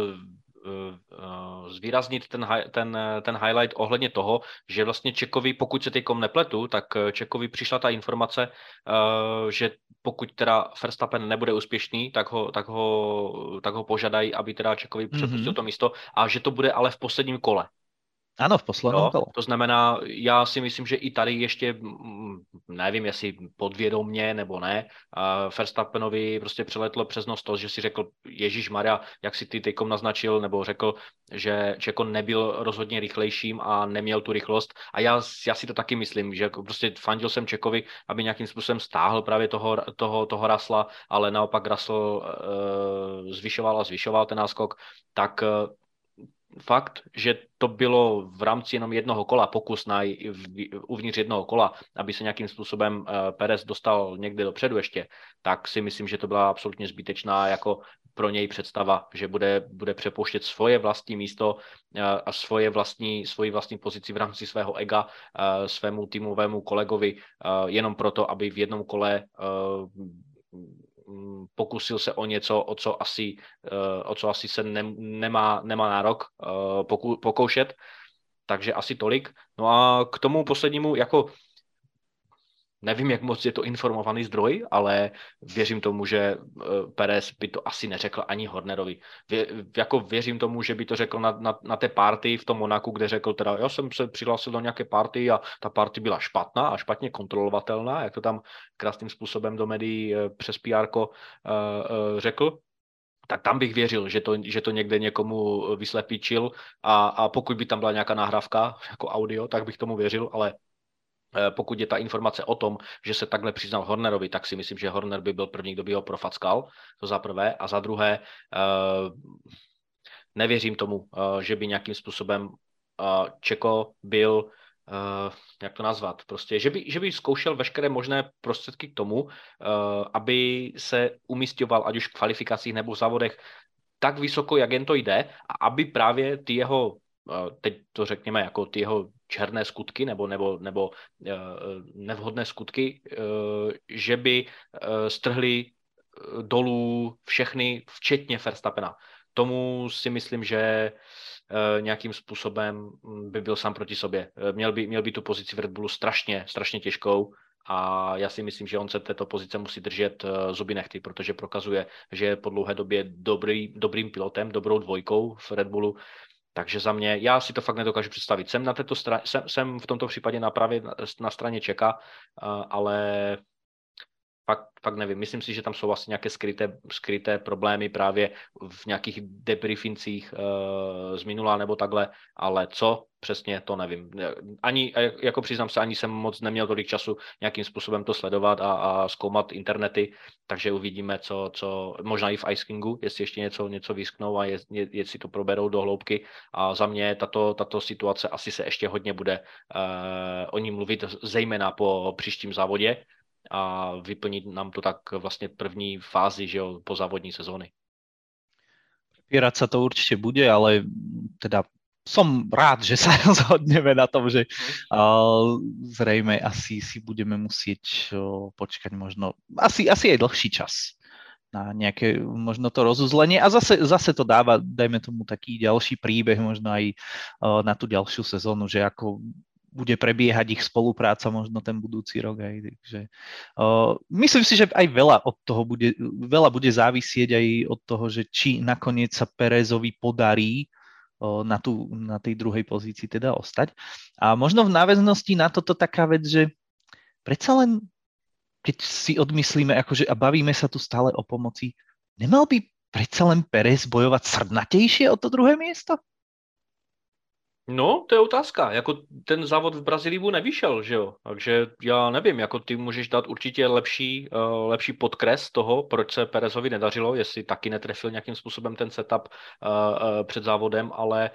zvýraznit ten highlight ohledně toho, že vlastně Čekovi, pokud se teďkom nepletu, tak Čekovi přišla ta informace, že pokud teda Verstappen nebude úspěšný, tak ho požadají, aby teda Čekovi přepustil to místo a že to bude ale v posledním kole. Ano, v posledním kole. To znamená, já si myslím, že i tady ještě, nevím, jestli podvědomně nebo ne, Verstappenovi prostě přeletlo přes nos to, že si řekl, Ježišmarja, jak si ty teďkom naznačil, nebo řekl, že Čeko nebyl rozhodně rychlejším a neměl tu rychlost. A já si to taky myslím, že prostě fandil jsem Čekovi, aby nějakým způsobem stáhl právě toho Russella, ale naopak Russell zvyšoval ten náskok, tak fakt, že to bylo v rámci jenom jednoho kola, pokus uvnitř jednoho kola, aby se nějakým způsobem Perez dostal někde dopředu ještě, tak si myslím, že to byla absolutně zbytečná jako pro něj představa, že bude přepouštět svoje vlastní místo a svoji vlastní pozici v rámci svého ega svému týmovému kolegovi jenom proto, aby v jednom kole pokusil se o něco, o co asi se nemá nárok pokoušet, takže asi tolik. No a k tomu poslednímu, jako nevím, jak moc je to informovaný zdroj, ale věřím tomu, že Perez by to asi neřekl ani Hornerovi. Věřím tomu, že by to řekl na té party v tom Monaku, kde řekl teda, já jsem se přihlásil do nějaké party a ta party byla špatná a špatně kontrolovatelná, jak to tam krásným způsobem do médií přes PR-ko řekl. Tak tam bych věřil, že to někde někomu vyslepíčil a pokud by tam byla nějaká nahrávka jako audio, tak bych tomu věřil, ale pokud je ta informace o tom, že se takhle přiznal Hornerovi, tak si myslím, že Horner by byl první, kdo by ho profackal, to za prvé. A za druhé, nevěřím tomu, že by nějakým způsobem Čeko byl, jak to nazvat, prostě, že by zkoušel veškeré možné prostředky k tomu, aby se umísťoval, ať už v kvalifikacích nebo v závodech, tak vysoko, jak jen to jde, a aby právě ty jeho, teď to řekněme, jako ty jeho černé skutky nebo nevhodné skutky, že by strhli dolů všechny, včetně Verstappena. Tomu si myslím, že nějakým způsobem by byl sám proti sobě. Měl by tu pozici v Red Bullu strašně těžkou a já si myslím, že on se této pozice musí držet zuby nehty, protože prokazuje, že je po dlouhé době dobrým pilotem, dobrou dvojkou v Red Bullu. Takže za mě, já si to fakt nedokážu představit. Jsem na této straně, jsem v tomto případě právě na straně Čeka, ale fakt nevím. Myslím si, že tam jsou asi nějaké skryté problémy právě v nějakých debriefincích z minula nebo takhle, ale co přesně, to nevím. Ani, jako přiznám se, ani jsem moc neměl tolik času nějakým způsobem to sledovat a zkoumat internety, takže uvidíme, co možná i v Ice Kingu, jestli ještě něco vysknou a jestli to proberou do hloubky. A za mě tato situace asi se ještě hodně bude o ní mluvit, zejména po příštím závodě, a vyplnit nám to tak vlastně první fázi, že jo, po závodní sezóny. Prepierať sa to určite bude, ale teda som rád, že sa zhodneme na tom, že zrejme asi si budeme musieť počkať možno asi aj dlhší čas na nejaké možno to rozuzlenie a zase to dáva, dajme tomu taký ďalší príbeh možno aj na tú ďalšiu sezónu, že ako bude prebiehať ich spolupráca možno ten budúci rok aj. Takže myslím si, že aj veľa bude závisieť aj od toho, že či nakoniec sa Pérezovi podarí na tej druhej pozícii teda ostať. A možno v náväznosti na toto taká vec, že predsa len keď si odmyslíme akože, a bavíme sa tu stále o pomoci, nemal by predsa len Pérez bojovať srdnatejšie o to druhé miesto? No, to je otázka. Jako ten závod v Brazílii nevyšel, že jo? Takže já nevím, jako ty můžeš dát určitě lepší podkres toho, proč se Pérezovi nedařilo, jestli taky netrefil nějakým způsobem ten setup před závodem, ale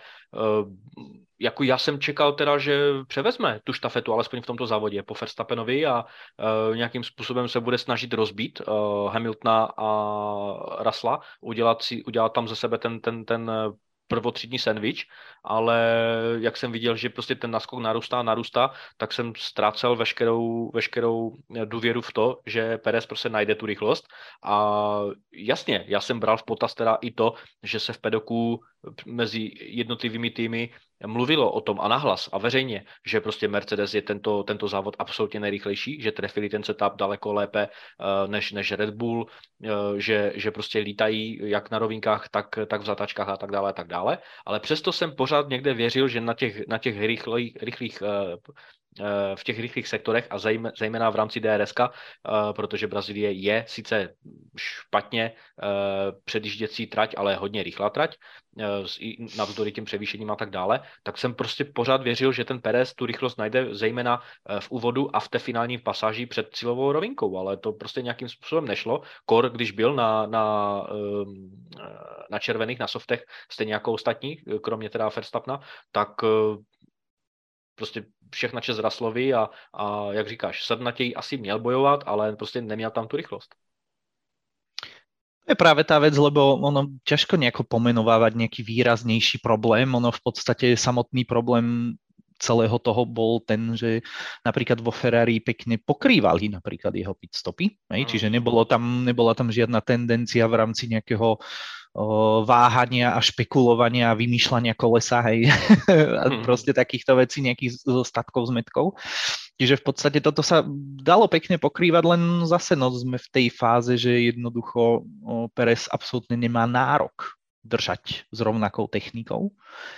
jako já jsem čekal teda, že převezme tu štafetu, alespoň v tomto závodě po Verstappenovi a nějakým způsobem se bude snažit rozbít Hamiltona a Russella, udělat tam ze sebe ten prvotřídní sandwich, ale jak jsem viděl, že prostě ten náskok narůstá, tak jsem ztrácel veškerou důvěru v to, že Pérez prostě najde tu rychlost. A jasně, já jsem bral v potaz teda i to, že se v pedoku mezi jednotlivými týmy mluvilo o tom a nahlas a veřejně, že prostě Mercedes je tento závod absolutně nejrychlejší, že trefili ten setup daleko lépe než Red Bull, že prostě lítají jak na rovinkách, tak v zatačkách a tak dále. Ale přesto jsem pořád někde věřil, že na těch rychlých v těch rychlých sektorech a zejména v rámci DRS, protože Brazílie je sice špatně předjížděcí trať, ale hodně rychlá trať, navzdory těm převýšením a tak dále, tak jsem prostě pořád věřil, že ten Pérez tu rychlost najde zejména v úvodu a v té finální pasáži před cílovou rovinkou, ale to prostě nějakým způsobem nešlo. Kor, když byl na červených, na softech, stejně jako ostatní, kromě teda Verstappena, tak prostě všechna čest Russellovi a jak říkáš, srdnatěji asi měl bojovat, ale prostě neměl tam tu rychlost. To je práve tá vec, lebo ono ťažko nejako pomenovávať nejaký výraznejší problém. Ono v podstate samotný problém celého toho bol ten, že napríklad vo Ferrari pekne pokrývali napríklad jeho pitstopy, čiže nebola tam žiadna tendencia v rámci nejakého váhania a špekulovania a vymýšľania kolesa, hej, proste takýchto vecí, nejakých statkov, zmetkov. Čiže v podstate toto sa dalo pekne pokrývať, len zase sme v tej fáze, že jednoducho Pérez absolútne nemá nárok držať s rovnakou technikou.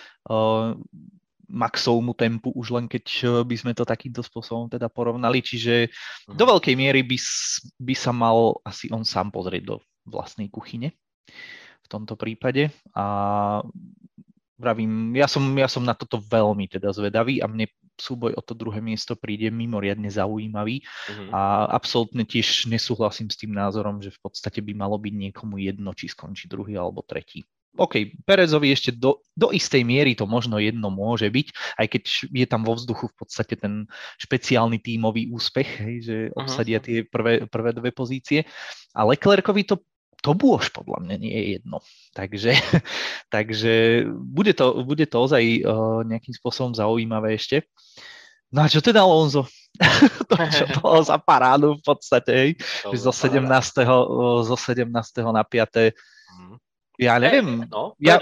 Maxovmu tempu už len keď by sme to takýmto spôsobom teda porovnali, čiže do veľkej miery by sa mal asi on sám pozrieť do vlastnej kuchyne v tomto prípade a vravím, ja som na toto veľmi teda zvedavý a mne súboj o to druhé miesto príde mimoriadne zaujímavý a absolútne tiež nesúhlasím s tým názorom, že v podstate by malo byť niekomu jedno, či skončí druhý alebo tretí. OK, Pérezovi ešte do istej miery to možno jedno môže byť, aj keď je tam vo vzduchu v podstate ten špeciálny tímový úspech, hej, že obsadia tie prvé dve pozície. A Leclercovi to už podľa mňa nie je jedno. Takže bude to ozaj nejakým spôsobom zaujímavé ešte. No a čo teda Alonso? To čo bolo za parádu v podstate, hej? Zo 17. na 5. Ja neviem. Ja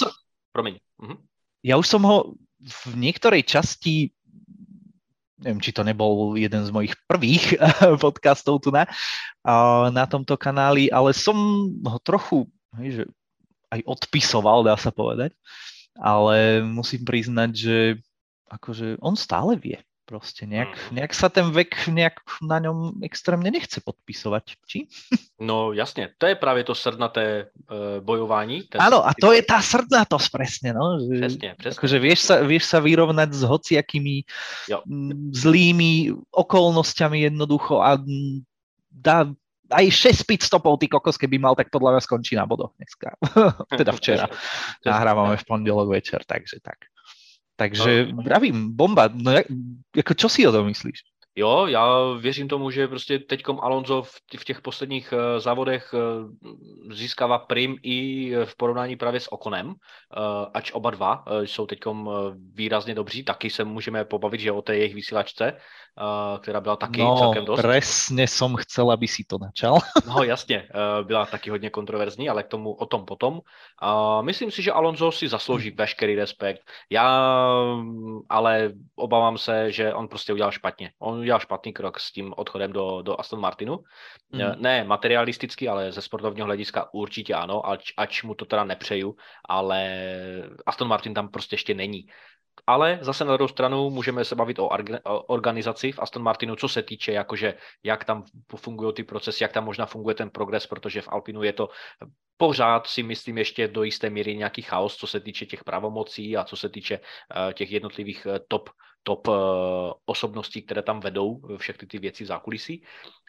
už som ho v niektorej časti, neviem, či to nebol jeden z mojich prvých podcastov tu na tomto kanáli, ale som ho trochu, že aj odpisoval, dá sa povedať. ale musím priznať, že akože on stále vie. Proste nejak sa ten vek nejak na ňom extrémne nechce podpisovať. Či? No jasně, to je právě to srdnaté bojování. Áno, a to je tá srdnatosť presne. No? Přesně. Akože vieš sa vyrovnať s hociakými zlými okolnostiami jednoducho a dá aj 6 pit stopov ty kokos, keby mal, tak podľa mňa skončí na bodoch dneska. Teda včera. Nahrávame v pondelok večer, takže tak. Takže vravím, bomba. No jako čo si o tom myslíš? Jo, já věřím tomu, že prostě teďkom Alonso v těch posledních závodech získává prim i v porovnání právě s Oconem, ač oba dva jsou teďkom výrazně dobří, taky se můžeme pobavit, že o té jejich vysílačce, která byla taky celkem dost. No, presne som chcel, aby si to načal. No jasně, byla taky hodně kontroverzní, ale k tomu o tom potom. Myslím si, že Alonso si zaslouží veškerý respekt. Já ale obávám se, že on prostě udělal špatně. On udělal špatný krok s tím odchodem do Aston Martinu. Ne materialisticky, ale ze sportovního hlediska určitě ano, ač mu to teda nepřeju, ale Aston Martin tam prostě ještě není. Ale zase na druhou stranu můžeme se bavit o organizaci v Aston Martinu, co se týče, jakože jak tam fungují ty procesy, jak tam možná funguje ten progres, protože v Alpinu je to pořád, si myslím, ještě do jisté míry nějaký chaos, co se týče těch pravomocí a co se týče těch jednotlivých top osobností, které tam vedou všechny ty věci v zákulisí.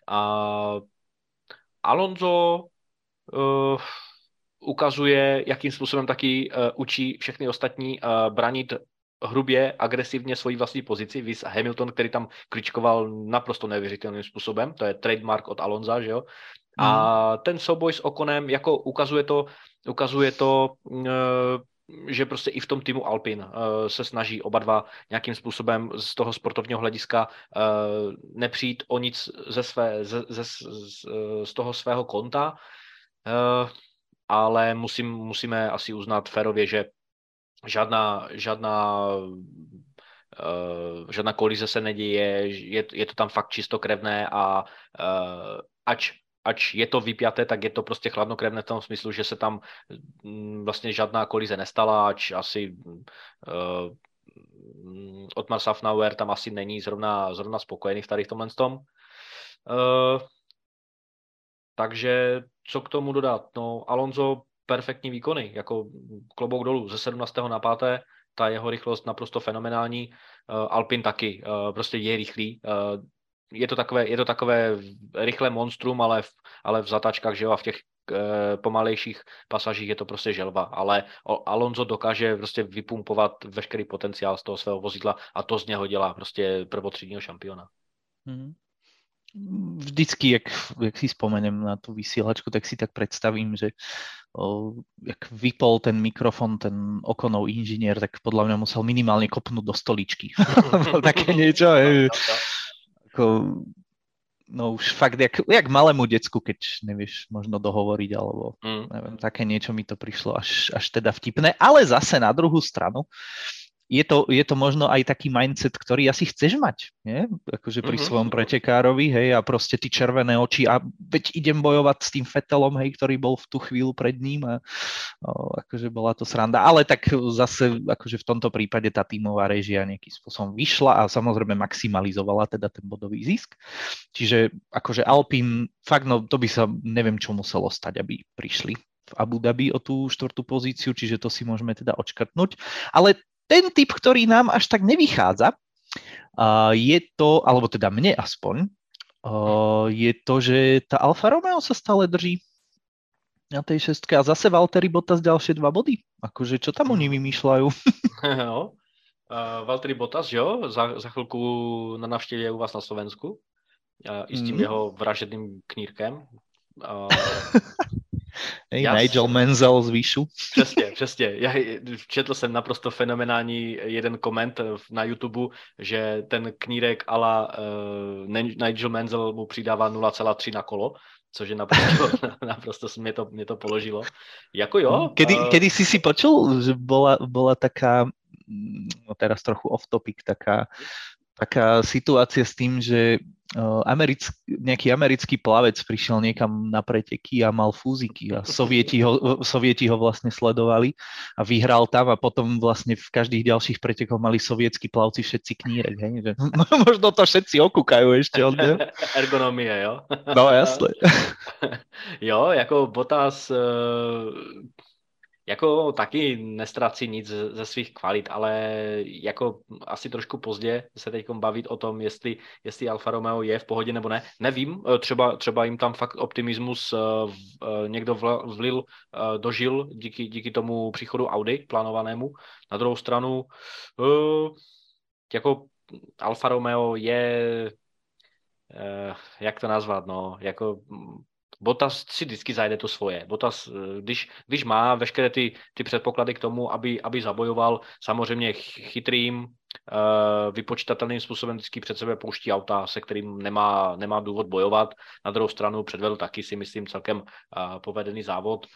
Alonso ukazuje, jakým způsobem taky učí všechny ostatní bránit hrubě, agresivně svoji vlastní pozici. Viz Hamilton, který tam kličkoval naprosto neuvěřitelným způsobem. To je trademark od Alonza, že jo? A ten souboj s Oconem jako ukazuje to, že prostě i v tom týmu Alpine se snaží oba dva nějakým způsobem z toho sportovního hlediska nepřijít o nic z toho svého konta, ale musíme asi uznat férově, že žádná kolize se neděje, je to tam fakt čistokrevné a ač je to vypjaté, tak je to prostě chladnokrevné v tom smyslu, že se tam vlastně žádná kolize nestala, ač asi Otmar Szafnauer tam asi není zrovna spokojený v tady v tomhle tom. Takže co k tomu dodat? No, Alonso perfektní výkony, jako klobouk dolů ze 17. na 5. Ta jeho rychlost naprosto fenomenální. Alpin taky, prostě je rychlý. Je to takové rychlé monstrum, ale v zatáčkách, že jo, a v těch pomalejších pasažích je to prostě želva, ale Alonso dokáže prostě vypumpovat veškerý potenciál z toho svého vozidla a to z něho dělá prostě prvotřídního šampiona. Vždycky, jak si spomenem na tú vysielačku, tak si tak predstavím, že jak vypol ten mikrofon, ten Oconov inžinier, tak podľa mňa musel minimálne kopnúť do stoličky. Také niečo. No už fakt, jak malému decku, keď nevieš možno dohovoriť, alebo neviem, také niečo mi to prišlo až teda vtipné. Ale zase na druhú stranu, je to možno aj taký mindset, ktorý asi chceš mať, nie? Akože pri svojom pretekárovi, hej, a proste ty červené oči a veď idem bojovať s tým Vettelom, hej, ktorý bol v tú chvíľu pred ním a akože bola to sranda. Ale tak zase akože v tomto prípade tá tímová réžia nejakým spôsobom vyšla a samozrejme maximalizovala teda ten bodový zisk. Čiže akože Alpine, fakt, no to by sa neviem, čo muselo stať, aby prišli v Abu Dhabi o tú 4. pozíciu, čiže to si môžeme teda odškrtnúť. Ale ten typ, ktorý nám až tak nevychádza, je to, alebo teda mne aspoň, je to, že tá Alfa Romeo sa stále drží na tej 6. a zase Valtteri Bottas ďalšie 2 body. Akože čo tam oni vymýšľajú? No, Valtteri Bottas, jo, za chvilku na navštěvě u vás na Slovensku i s tím jeho vražedným knírkem. Nigel Mansell z Výšu. Přesně. Já četl jsem naprosto fenomenální jeden koment na YouTube, že ten knírek ala Nigel Mansell mu přidává 0,3 na kolo, což je naprosto mě to položilo. Jako jo. Kedy si počul, že bola taká, no teraz trochu off topic, taká taká situácia s tým, že nejaký americký plavec prišiel niekam na preteky a mal fúziky a Sovieti ho vlastne sledovali a vyhral tam a potom vlastne v každých ďalších pretekoch mali sovietskí plavci všetci knírek, hej? Že, možno to všetci okúkajú ešte od neho. Ergonomie, jo? No jasne. Jo, jako Bottas jako taky nestrací nic ze svých kvalit, ale jako asi trošku pozdě se teď bavit o tom, jestli Alfa Romeo je v pohodě nebo ne. Nevím, třeba jim tam fakt optimismus někdo vlil, dožil díky tomu příchodu Audi plánovanému. Na druhou stranu jako Alfa Romeo je jak to nazvat, no, jako Bottas si vždycky zajde to svoje. Bottas, když má veškeré ty předpoklady k tomu, aby zabojoval, samozřejmě chytrým, vypočítatelným způsobem vždycky před sebe pouští auta, se kterým nemá důvod bojovat. Na druhou stranu předvedl taky, si myslím, celkem povedený závod.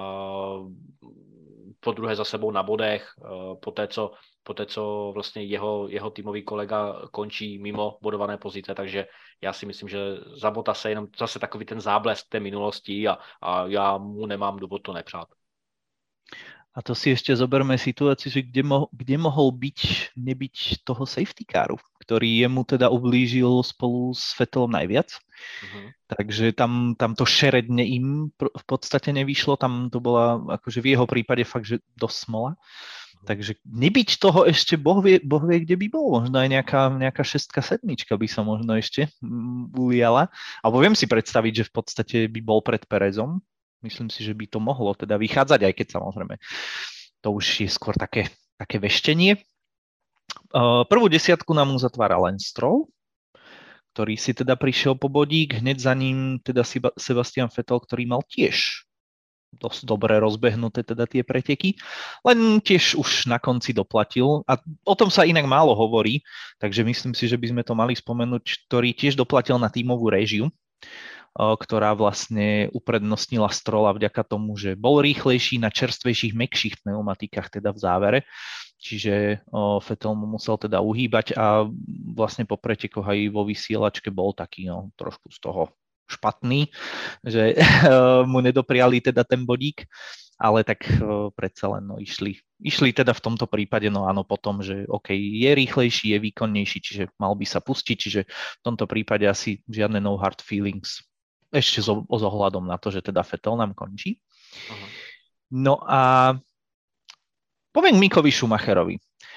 Po druhé za sebou na bodech, poté co vlastně jeho týmový kolega končí mimo bodované pozice, takže já si myslím, že za Bottase jenom zase takový ten záblesk té minulosti a já mu nemám důvod to nepřát. A to si ešte zoberme situáciu, že kde mohol nebyť toho safety caru, ktorý jemu teda ublížil spolu s Vettelom najviac. Takže tam to šeredne im v podstate nevyšlo, tam to bola akože v jeho prípade fakt, že dosť smola. Takže nebyť toho ešte Boh vie, kde by bol. Možno aj nejaká 6-7 by sa možno ešte uliala. Alebo viem si predstaviť, že v podstate by bol pred Perezom. Myslím si, že by to mohlo teda vychádzať, aj keď samozrejme to už je skôr také veštenie. Prvú desiatku nám uzatvára Lance Stroll, ktorý si teda prišiel po bodík, hneď za ním teda Sebastian Vettel, ktorý mal tiež dosť dobre rozbehnuté teda tie preteky, len tiež už na konci doplatil a o tom sa inak málo hovorí, takže myslím si, že by sme to mali spomenúť, ktorý tiež doplatil na tímovú réžiu, ktorá vlastne uprednostnila Strolla vďaka tomu, že bol rýchlejší na čerstvejších, mäkších pneumatikách teda v závere, čiže Vettel mu musel teda uhýbať a vlastne po pretekoch aj vo vysielačke bol taký trošku z toho špatný, že mu nedopriali teda ten bodík, ale tak predsa len išli teda v tomto prípade, no áno, potom, že OK, je rýchlejší, je výkonnejší, čiže mal by sa pustiť, čiže v tomto prípade asi žiadne no hard feelings, ešte s ohľadom na to, že teda Vettel nám končí. Uh-huh. No a poviem Mickovi Schumacherovi.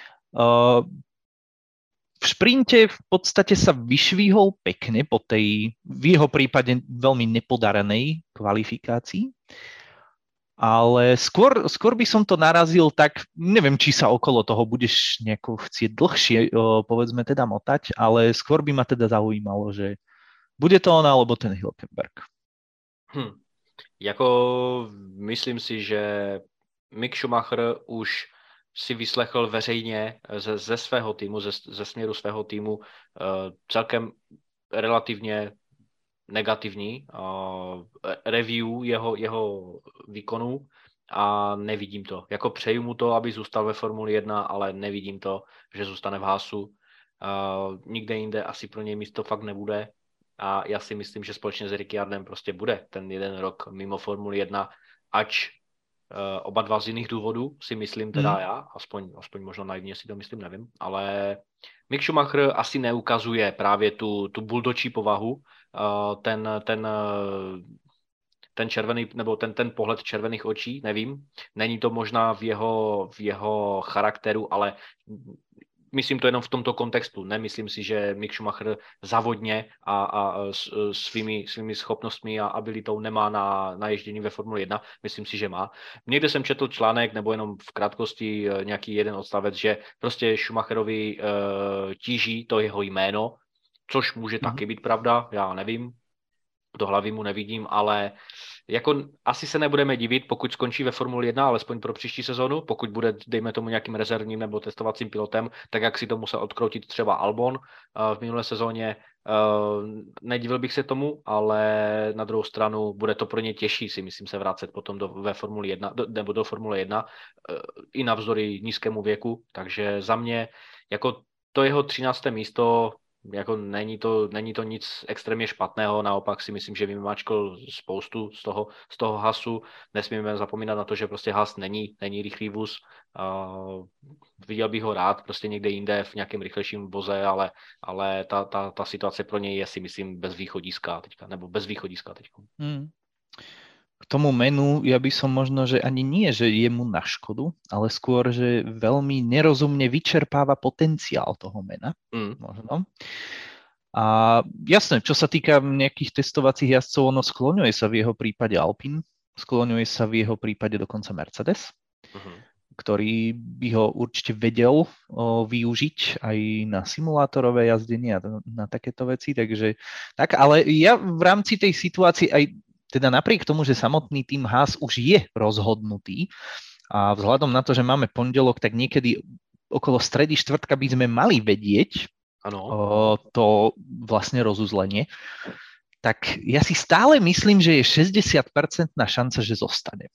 V šprinte v podstate sa vyšvihol pekne po tej, v jeho prípade veľmi nepodarenej kvalifikácii, ale skôr by som to narazil tak, neviem, či sa okolo toho budeš nejako chcieť dlhšie, povedzme teda motať, ale skôr by ma teda zaujímalo, že bude to on alebo ten Hülkenberg? Jako myslím si, že Mick Schumacher už si vyslechl veřejně ze svého týmu, ze směru svého týmu celkem relativně negativní review jeho výkonů a nevidím to. Jako přeju mu to, aby zůstal ve Formuli 1, ale nevidím to, že zůstane v Haasu. Nikde jinde asi pro něj místo fakt nebude a já si myslím, že společně s Ricciardem prostě bude ten jeden rok mimo Formuli 1, ač oba dva z jiných důvodů si myslím teda já, aspoň možná naivně si to myslím, nevím, ale Mick Schumacher asi neukazuje právě tu buldočí povahu, ten červený, nebo ten pohled červených očí, nevím, není to možná v jeho charakteru, ale myslím to jenom v tomto kontextu. Nemyslím si, že Mick Schumacher závodně a svými schopnostmi a abilitou nemá na ježdění ve Formule 1. Myslím si, že má. Někde jsem četl článek, nebo jenom v krátkosti nějaký jeden odstavec, že prostě Schumacherovi tíží to jeho jméno, což může taky být pravda, já nevím. Do hlavy mu nevidím, ale jako asi se nebudeme divit, pokud skončí ve Formuli 1, alespoň pro příští sezónu, pokud bude, dejme tomu, nějakým rezervním nebo testovacím pilotem, tak jak si to musel odkroutit třeba Albon v minulé sezóně. Nedivil bych se tomu, ale na druhou stranu bude to pro ně těžší, si myslím, se vrátit potom ve Formuli 1, nebo do Formule 1 i navzdory nízkému věku, takže za mě jako to jeho 13. místo, jako není to nic extrémně špatného, naopak si myslím, že vymačkal spoustu z toho Haasu. Nesmíme zapomínat na to, že prostě Haas není rychlý vůz. Viděl bych ho rád prostě někde jinde v nějakém rychlejším voze, ale ta situace pro něj je, si myslím, bez východiska teďka. K tomu menu ja by som možno, že ani nie, že je mu na škodu, ale skôr, že veľmi nerozumne vyčerpáva potenciál toho mena. Možno. A jasné, čo sa týka nejakých testovacích jazdcov, ono skloňuje sa v jeho prípade Alpine, skloňuje sa v jeho prípade dokonca Mercedes, ktorý by ho určite vedel využiť aj na simulátorové jazdenie a na takéto veci. Takže tak, ale ja v rámci tej situácii aj teda napriek tomu, že samotný tým Haas už je rozhodnutý a vzhľadom na to, že máme pondelok, tak niekedy okolo stredy štvrtka by sme mali vedieť to vlastne rozuzlenie, tak ja si stále myslím, že je 60% šanca, že zostane.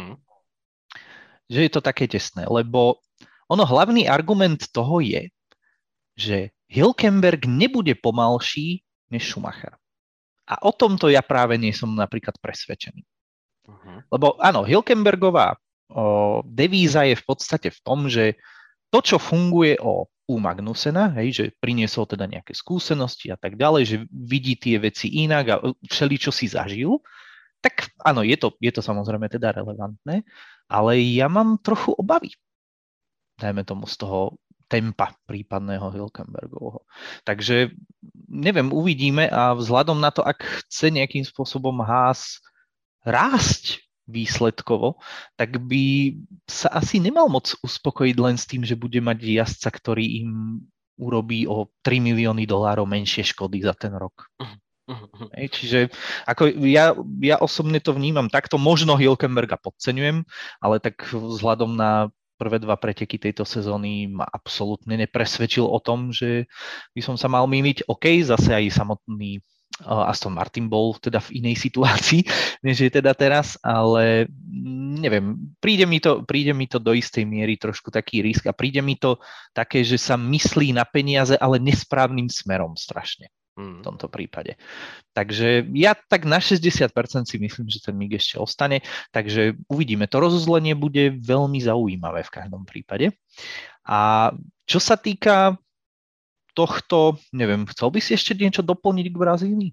Že je to také tesné, lebo hlavný argument toho je, že Hülkenberg nebude pomalší než Schumacher. A o tomto ja práve nie som napríklad presvedčený. Lebo áno, Hülkenbergová devíza je v podstate v tom, že to, čo funguje u Magnusena, že priniesol teda nejaké skúsenosti a tak ďalej, že vidí tie veci inak a všeličo si zažil, tak áno, je to samozrejme teda relevantné, ale ja mám trochu obavy, dajme tomu z toho tempa prípadného Hülkenbergovho. Takže neviem, uvidíme a vzhľadom na to, ak chce nejakým spôsobom Haas rásť výsledkovo, tak by sa asi nemal moc uspokojiť len s tým, že bude mať jazdca, ktorý im urobí o $3 milióny menšie škody za ten rok. Čiže ako ja osobne to vnímam takto, možno Hülkenberga podceňujem, ale tak vzhľadom na prvé 2 preteky tejto sezóny ma absolútne nepresvedčil o tom, že by som sa mal mýliť. OK, zase aj samotný Aston Martin bol teda v inej situácii, než je teda teraz, ale neviem, príde mi to do istej miery trošku taký risk a príde mi to také, že sa myslí na peniaze, ale nesprávnym smerom strašne v tomto prípade. Takže ja tak na 60% si myslím, že ten MIG ešte ostane, takže uvidíme. To rozuzlenie bude veľmi zaujímavé v každom prípade. A čo sa týka tohto, neviem, chcel by si ešte niečo doplniť k Brazílii?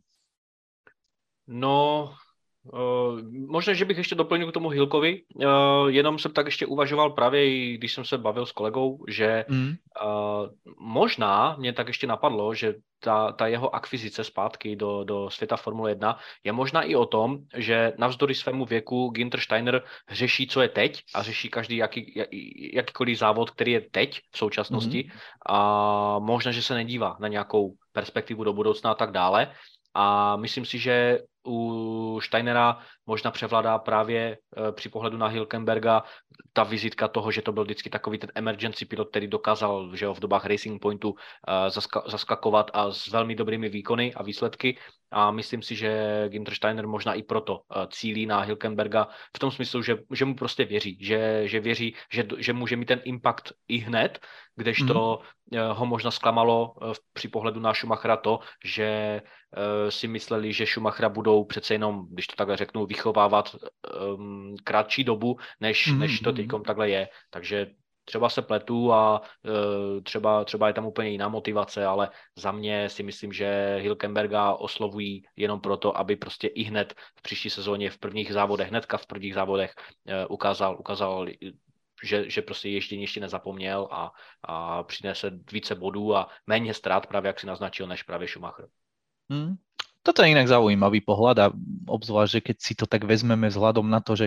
No, možná, že bych ještě doplnil k tomu Hilkovi, jenom jsem tak ještě uvažoval právě, když jsem se bavil s kolegou, že možná mě tak ještě napadlo, že ta jeho akvizice zpátky do světa Formule 1 je možná i o tom, že navzdory svému věku Günther Steiner řeší, co je teď a řeší každý jakýkoliv závod, který je teď v současnosti a možná, že se nedívá na nějakou perspektivu do budoucna a tak dále. A myslím si, že u Steinera možná převládá právě při pohledu na Hülkenberga ta vizitka toho, že to byl vždycky takový ten emergency pilot, který dokázal, že v dobách Racing Pointu zaskakovat a s velmi dobrými výkony a výsledky. A myslím si, že Günther Steiner možná i proto cílí na Hülkenberga v tom smyslu, že mu prostě věří, že věří, že může mít ten impact i hned, kdežto ho možná zklamalo při pohledu na Schumachera to, že si mysleli, že Schumachera budou přece jenom, když to takhle řeknu, vychovávat kratší dobu, než to teďkom takhle je. Takže třeba se pletu a třeba je tam úplně jiná motivace, ale za mě si myslím, že Hülkenberga oslovují jenom proto, aby prostě i hned v příští sezóně hnedka v prvních závodech ukázal že prostě ježdění ještě nezapomněl a přinese více bodů a méně ztrát, právě jak si naznačil, než právě Schumacher. Toto je inak zaujímavý pohľad a obzvlášť, že keď si to tak vezmeme vzhľadom na to, že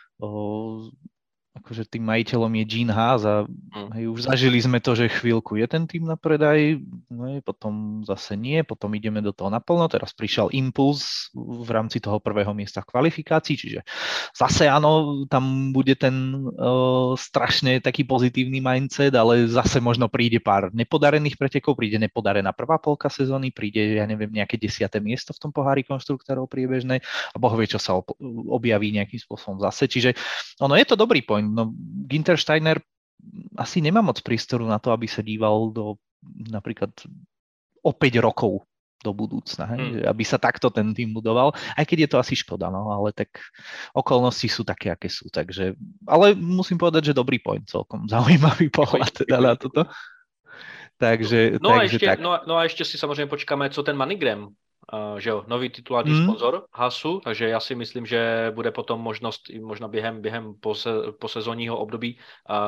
akože tým majiteľom je Gene Haas a už zažili sme to, že chvíľku je ten tým na predaj, potom zase nie, potom ideme do toho naplno, teraz prišiel impuls v rámci toho prvého miesta v kvalifikácii, čiže zase áno, tam bude ten strašne taký pozitívny mindset, ale zase možno príde pár nepodarených pretekov, príde nepodarená prvá polka sezóny, príde, ja neviem, nejaké 10. miesto v tom pohári konštruktérov priebežnej a Boh vie, čo sa objaví nejakým spôsobom zase, čiže ono je to dobrý point. No, Günther Steiner asi nemá moc priestoru na to, aby sa díval do napríklad o 5 rokov do budúcna, aby sa takto ten tým budoval, aj keď je to asi škoda, no, ale tak okolnosti sú také, aké sú, takže, ale musím povedať, že dobrý point, celkom zaujímavý pohľad teda na toto. Takže tak. No a ešte si samozrejme počkáme, co ten MoneyGram, že jo, nový titulární sponzor Haasu, takže já si myslím, že bude potom možnost i možná během posezonního období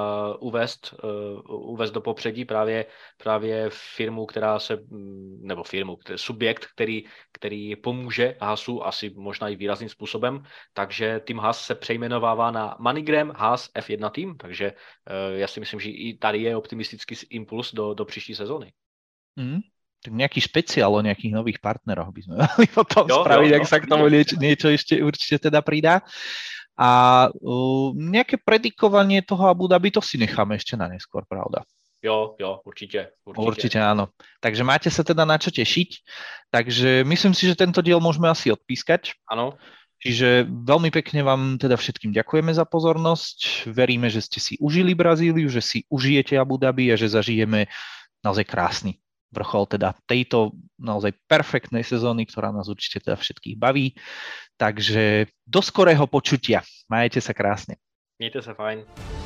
uvést do popředí právě firmu, subjekt, který pomůže Haasu asi možná i výrazným způsobem, takže tým Haas se přejmenovává na MoneyGram Haas F1 tým, takže já si myslím, že i tady je optimistický impuls do příští sezóny. Tak nejaký špeciál o nejakých nových partneroch by sme mali potom spraviť, ak sa k tomu niečo ešte určite teda pridá. A nejaké predikovanie toho Abu Dhabi, to si necháme ešte na neskôr, pravda? Jo, určite. Určite áno. Takže máte sa teda na čo tešiť. Takže myslím si, že tento diel môžeme asi odpískať. Áno. Čiže veľmi pekne vám teda všetkým ďakujeme za pozornosť. Veríme, že ste si užili Brazíliu, že si užijete Abu Dhabi a že zažijeme naozaj krásny vrchol teda tejto naozaj perfektnej sezóny, ktorá nás určite teda všetkých baví. Takže do skorého počutia. Majte sa krásne. Mějte se fajn.